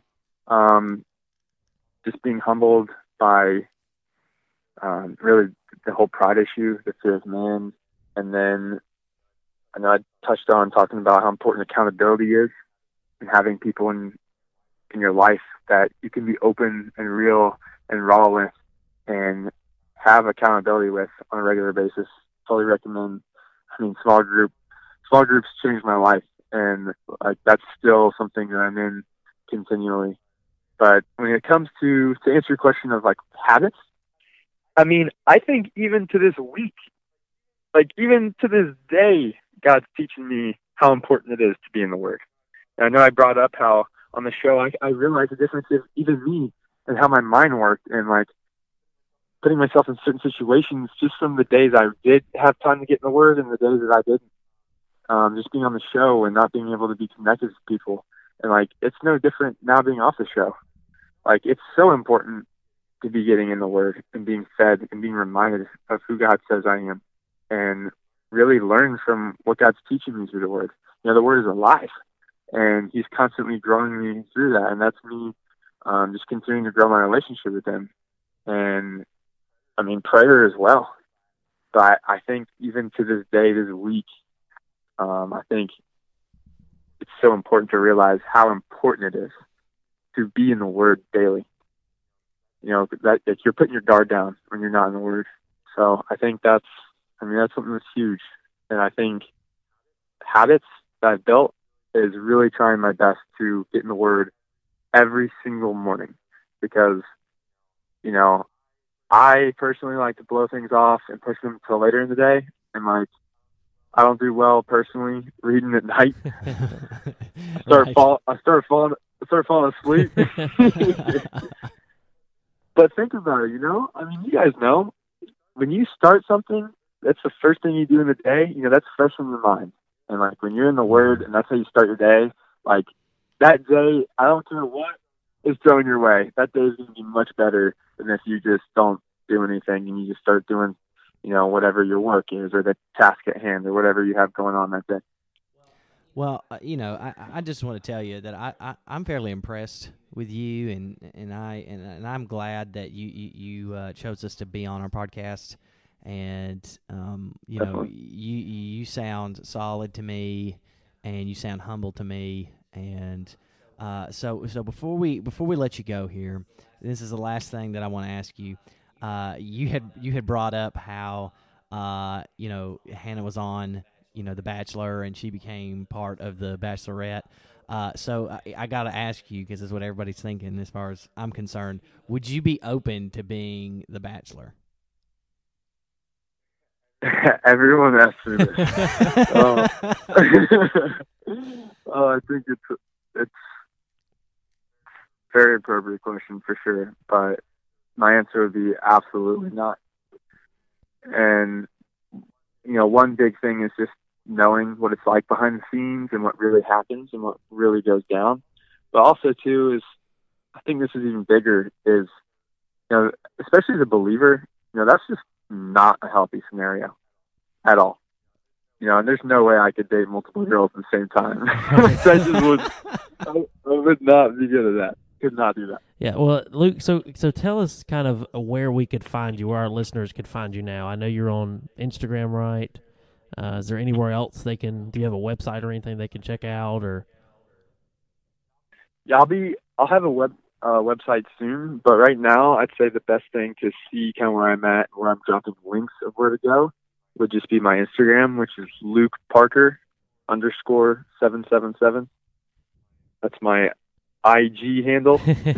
Just being humbled by really the whole pride issue, the fear of man. And then I know I touched on talking about how important accountability is, and having people in your life that you can be open and real and raw with and have accountability with on a regular basis. Totally recommend. I mean, small groups changed my life, and like that's still something that I'm in continually. But when it comes to answer your question of like habits, I mean, I think even to this week, like even to this day, God's teaching me how important it is to be in the Word. And I know I brought up how on the show I realized the difference of even me and how my mind worked, and like putting myself in certain situations just from the days I did have time to get in the Word and the days that I didn't. Just being on the show and not being able to be connected with people. And like, it's no different now being off the show. Like, it's so important to be getting in the Word and being fed and being reminded of who God says I am, and really learn from what God's teaching me through the Word. The Word is alive, and He's constantly growing me through that. And that's me just continuing to grow my relationship with Him. And I mean, prayer as well. But I think even to this day, this week, I think it's so important to realize how important it is to be in the Word daily. That you're putting your guard down when you're not in the Word. So I think that's something that's huge. And I think habits that I've built is really trying my best to get in the Word every single morning, because, you know, I personally like to blow things off and push them till later in the day. And like, I don't do well personally reading at night. I start falling asleep. But think about it, I mean, you guys know, when you start something, that's the first thing you do in the day. That's fresh in your mind. And like, when you're in the Word and that's how you start your day, like that day, I don't care what is thrown your way, that day is going to be much better than if you just don't do anything and you just start doing, whatever your work is or the task at hand or whatever you have going on that day. Well, I just want to tell you that I'm fairly impressed with you, and I'm glad that you chose us to be on our podcast, and you sound solid to me, and you sound humble to me, and so before we let you go here, this is the last thing that I want to ask you. You had brought up how Hannah was on The Bachelor, and she became part of the Bachelorette. So I got to ask you, because that's what everybody's thinking as far as I'm concerned. Would you be open to being the Bachelor? Everyone asks me this. I think it's a very appropriate question for sure, but my answer would be absolutely not. And, one big thing is just knowing what it's like behind the scenes and what really happens and what really goes down. But also, too, is I think this is even bigger, is, especially as a believer, that's just not a healthy scenario at all. And there's no way I could date multiple girls at the same time. I would not be good at that. Could not do that. Yeah, well, Luke, so tell us kind of where we could find you, where our listeners could find you now. I know you're on Instagram, right? Is there anywhere else do you have a website or anything they can check out, or? Yeah, I'll have a website soon, but right now I'd say the best thing to see kind of where I'm at, where I'm dropping links of where to go, would just be my Instagram, which is Luke Parker _777. That's my IG handle.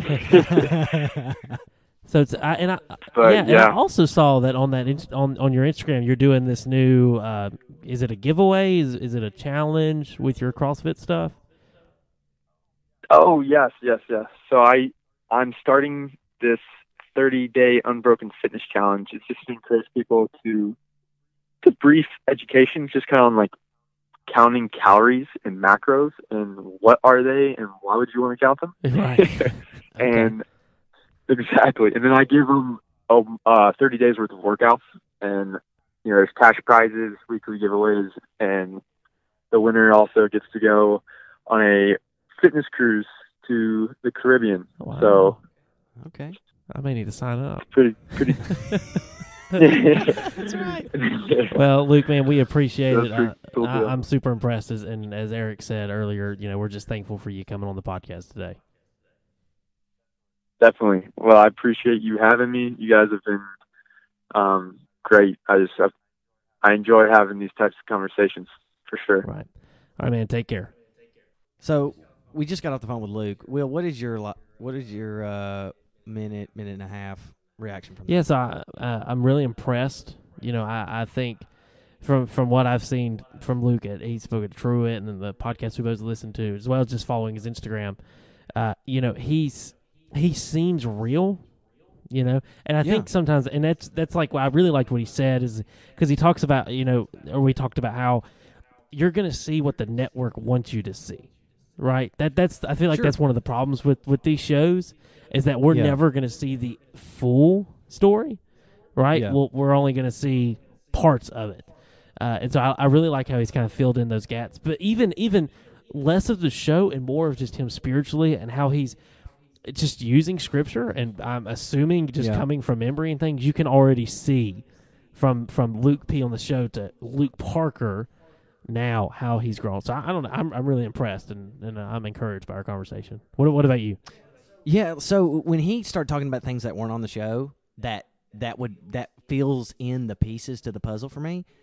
So it's I also saw that on that on your Instagram you're doing this new is it a giveaway, is it a challenge with your CrossFit stuff? Oh yes. So I'm starting this 30-day unbroken fitness challenge. It's just to encourage people to brief education, just kind of on like counting calories and macros and what are they and why would you want to count them? Right. Okay. And exactly. And then I give them 30 days worth of workouts, and there's cash prizes, weekly giveaways, and the winner also gets to go on a fitness cruise to the Caribbean. Wow. So okay, I may need to sign up. Pretty. That's right. Well, Luke, man, we appreciate it. Cool. I'm super impressed, as Eric said earlier, we're just thankful for you coming on the podcast today. Definitely. Well, I appreciate you having me. You guys have been great. I enjoy having these types of conversations for sure. Right. All right, man. Take care. So we just got off the phone with Luke. Will, what is your minute and a half reaction from that? Yes, I'm really impressed. I think from what I've seen from Luke, he spoke at Truett and then the podcast we both listened to, as well as just following his Instagram. He seems real, and I think sometimes, and that's like, I really liked what he said, is because he talks about, or we talked about how you're going to see what the network wants you to see, right? I feel like that's one of the problems with these shows, is that we're never going to see the full story, right? Yeah. We're only going to see parts of it. And so I really like how he's kind of filled in those gaps. But even less of the show and more of just him spiritually, and how he's just using Scripture, and I'm assuming just coming from memory and things, you can already see from Luke P on the show to Luke Parker now how he's grown. So I don't know. I'm really impressed, and I'm encouraged by our conversation. What about you? Yeah. So when he started talking about things that weren't on the show, that fills in the pieces to the puzzle for me.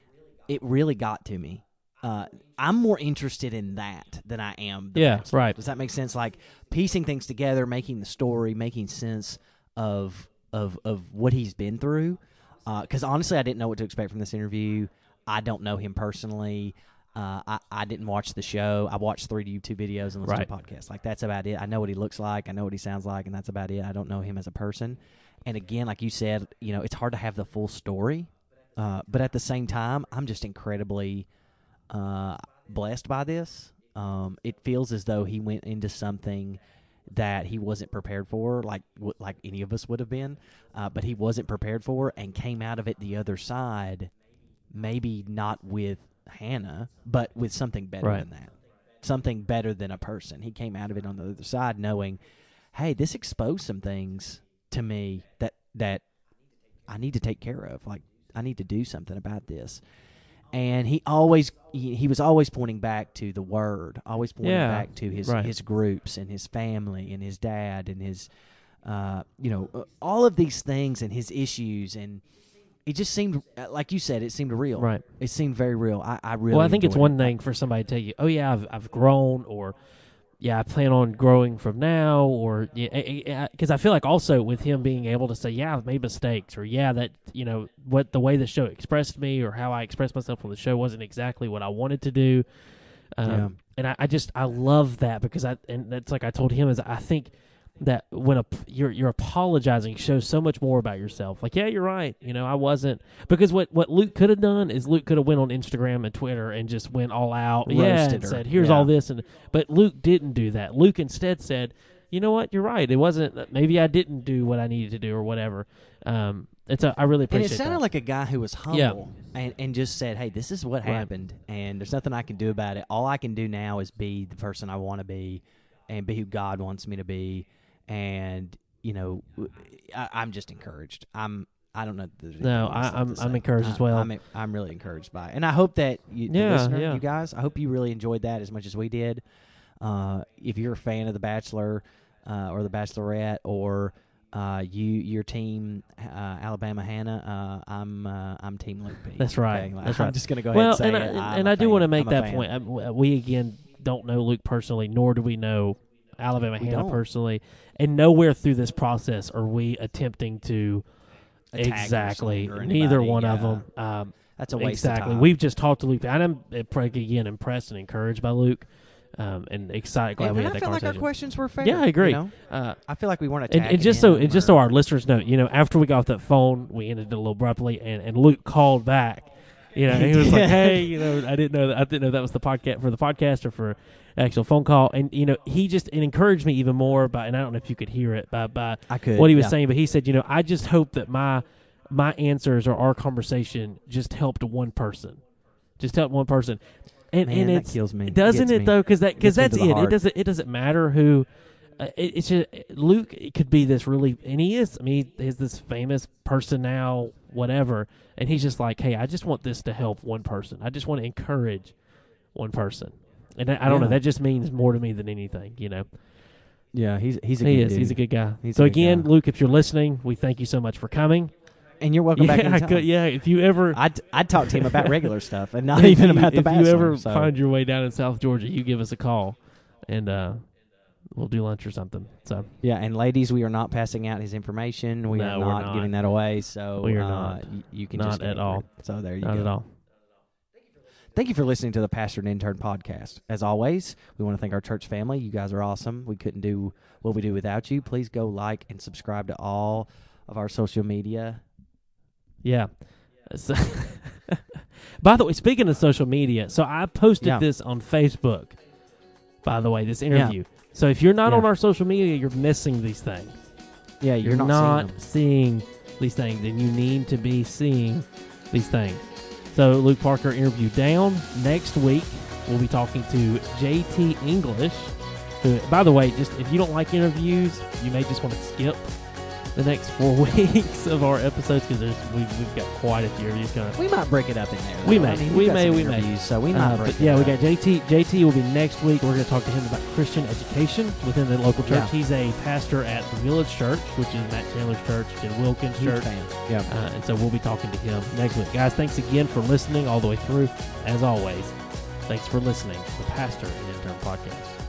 it really got to me. I'm more interested in that than I am. The Yeah, Bachelor. right. Does that make sense? Like piecing things together, making the story, making sense of what he's been through. Because honestly, I didn't know what to expect from this interview. I don't know him personally. I didn't watch the show. I watched 3 YouTube videos and listened to podcasts. Like that's about it. I know what he looks like. I know what he sounds like, and that's about it. I don't know him as a person. And again, like you said, it's hard to have the full story. But at the same time, I'm just incredibly blessed by this. It feels as though he went into something that he wasn't prepared for, like any of us would have been, but he wasn't prepared for and came out of it the other side, maybe not with Hannah, but with something better than that, something better than a person. He came out of it on the other side knowing, hey, this exposed some things to me that I need to take care of. Like, I need to do something about this. And he was always pointing back to the Word, always pointing back to his groups and his family and his dad and his, all of these things and his issues. And it just seemed, like you said, it seemed real. Right. It seemed very real. I really. Well, I think it's enjoyed one it. thing for somebody to tell you, "Oh yeah, I've grown," or "Yeah, I plan on growing from now," or because I feel like also with him being able to say, "Yeah, I've made mistakes," or "Yeah, that what the way the show expressed me or how I expressed myself on the show wasn't exactly what I wanted to do," and I love that because and that's like I told him is I think that when you're apologizing shows so much more about yourself. Like, yeah, you're right. I wasn't, because what Luke could have done is Luke could have went on Instagram and Twitter and just went all out, and said, "Here's all this," but Luke didn't do that. Luke instead said, "You know what? You're right. It wasn't. Maybe I didn't do what I needed to do, or whatever." I really appreciate And it sounded that. like a guy who was humble and just said, hey, this is what happened, and there's nothing I can do about it. All I can do now is be the person I want to be and be who God wants me to be. And, I'm just encouraged. I don't know. I'm encouraged as well. I'm really encouraged by it. And I hope that the listener, you guys, I hope you really enjoyed that as much as we did. If you're a fan of The Bachelor or The Bachelorette, or your team, Alabama Hannah, I'm Team Luke P. That's right. Okay? That's right. I'm just going to go ahead and say it. And I do want to make that point. We, again, don't know Luke personally, nor do we know Alabama Hannah personally. And nowhere through this process are we attempting to exactly neither one of them. That's a waste of time. We've just talked to Luke. I'm again impressed and encouraged by Luke, and excited. Glad we had that conversation. I feel like our questions were fair. Yeah, I agree. I feel like we weren't attacking. And just so our listeners know, after we got off that phone, we ended it a little abruptly, and Luke called back. He was like, "Hey, I didn't know that was the podcast for the podcast or for actual phone call," and he just encouraged me even more by, and I don't know if you could hear it by I could, what he was saying, but he said, I just hope that my answers or our conversation just helped one person, and that kills me. Doesn't it though? Because that's it. It doesn't matter who. It's just Luke. It could be this really, and he is. I mean, he's this famous person now, whatever, and he's just like, hey, I just want this to help one person. I just want to encourage one person. And I don't know. That just means more to me than anything, Yeah, he's a good dude. He's a good guy. So again, Luke, if you're listening, we thank you so much for coming. And you're welcome back anytime. If you ever... I'd talk to him about regular stuff and not even about The Bachelor. If you ever find your way down in South Georgia, you give us a call, and we'll do lunch or something. So yeah, and ladies, we are not passing out his information. We're not giving that away. So we are not. You can not just at all. So there you go. Not at all. Thank you for listening to the Pastor and Intern podcast. As always, we want to thank our church family. You guys are awesome. We couldn't do what we do without you. Please go like and subscribe to all of our social media. Yeah. So by the way, speaking of social media, so I posted this on Facebook, by the way, this interview. Yeah. So if you're not on our social media, you're missing these things. Yeah, you're not seeing these things, and you need to be seeing these things. So Luke Parker interview down. Next week, we'll be talking to JT English, who, by the way, just if you don't like interviews, you may just want to skip the next 4 weeks of our episodes because we've got quite a few of these coming. We might break it up in there. We though. may. I mean, We you've got may. some We may. interviews, So we might break But it yeah, up. we got JT. JT will be next week. We're going to talk to him about Christian education within the local church. Yeah. He's a pastor at the Village Church, which is Matt Chandler's church in Wilkins Huge Church. fan. Yeah. And so we'll be talking to him next week. Guys, thanks again for listening all the way through. As always, thanks for listening to the Pastor and Intern Podcast.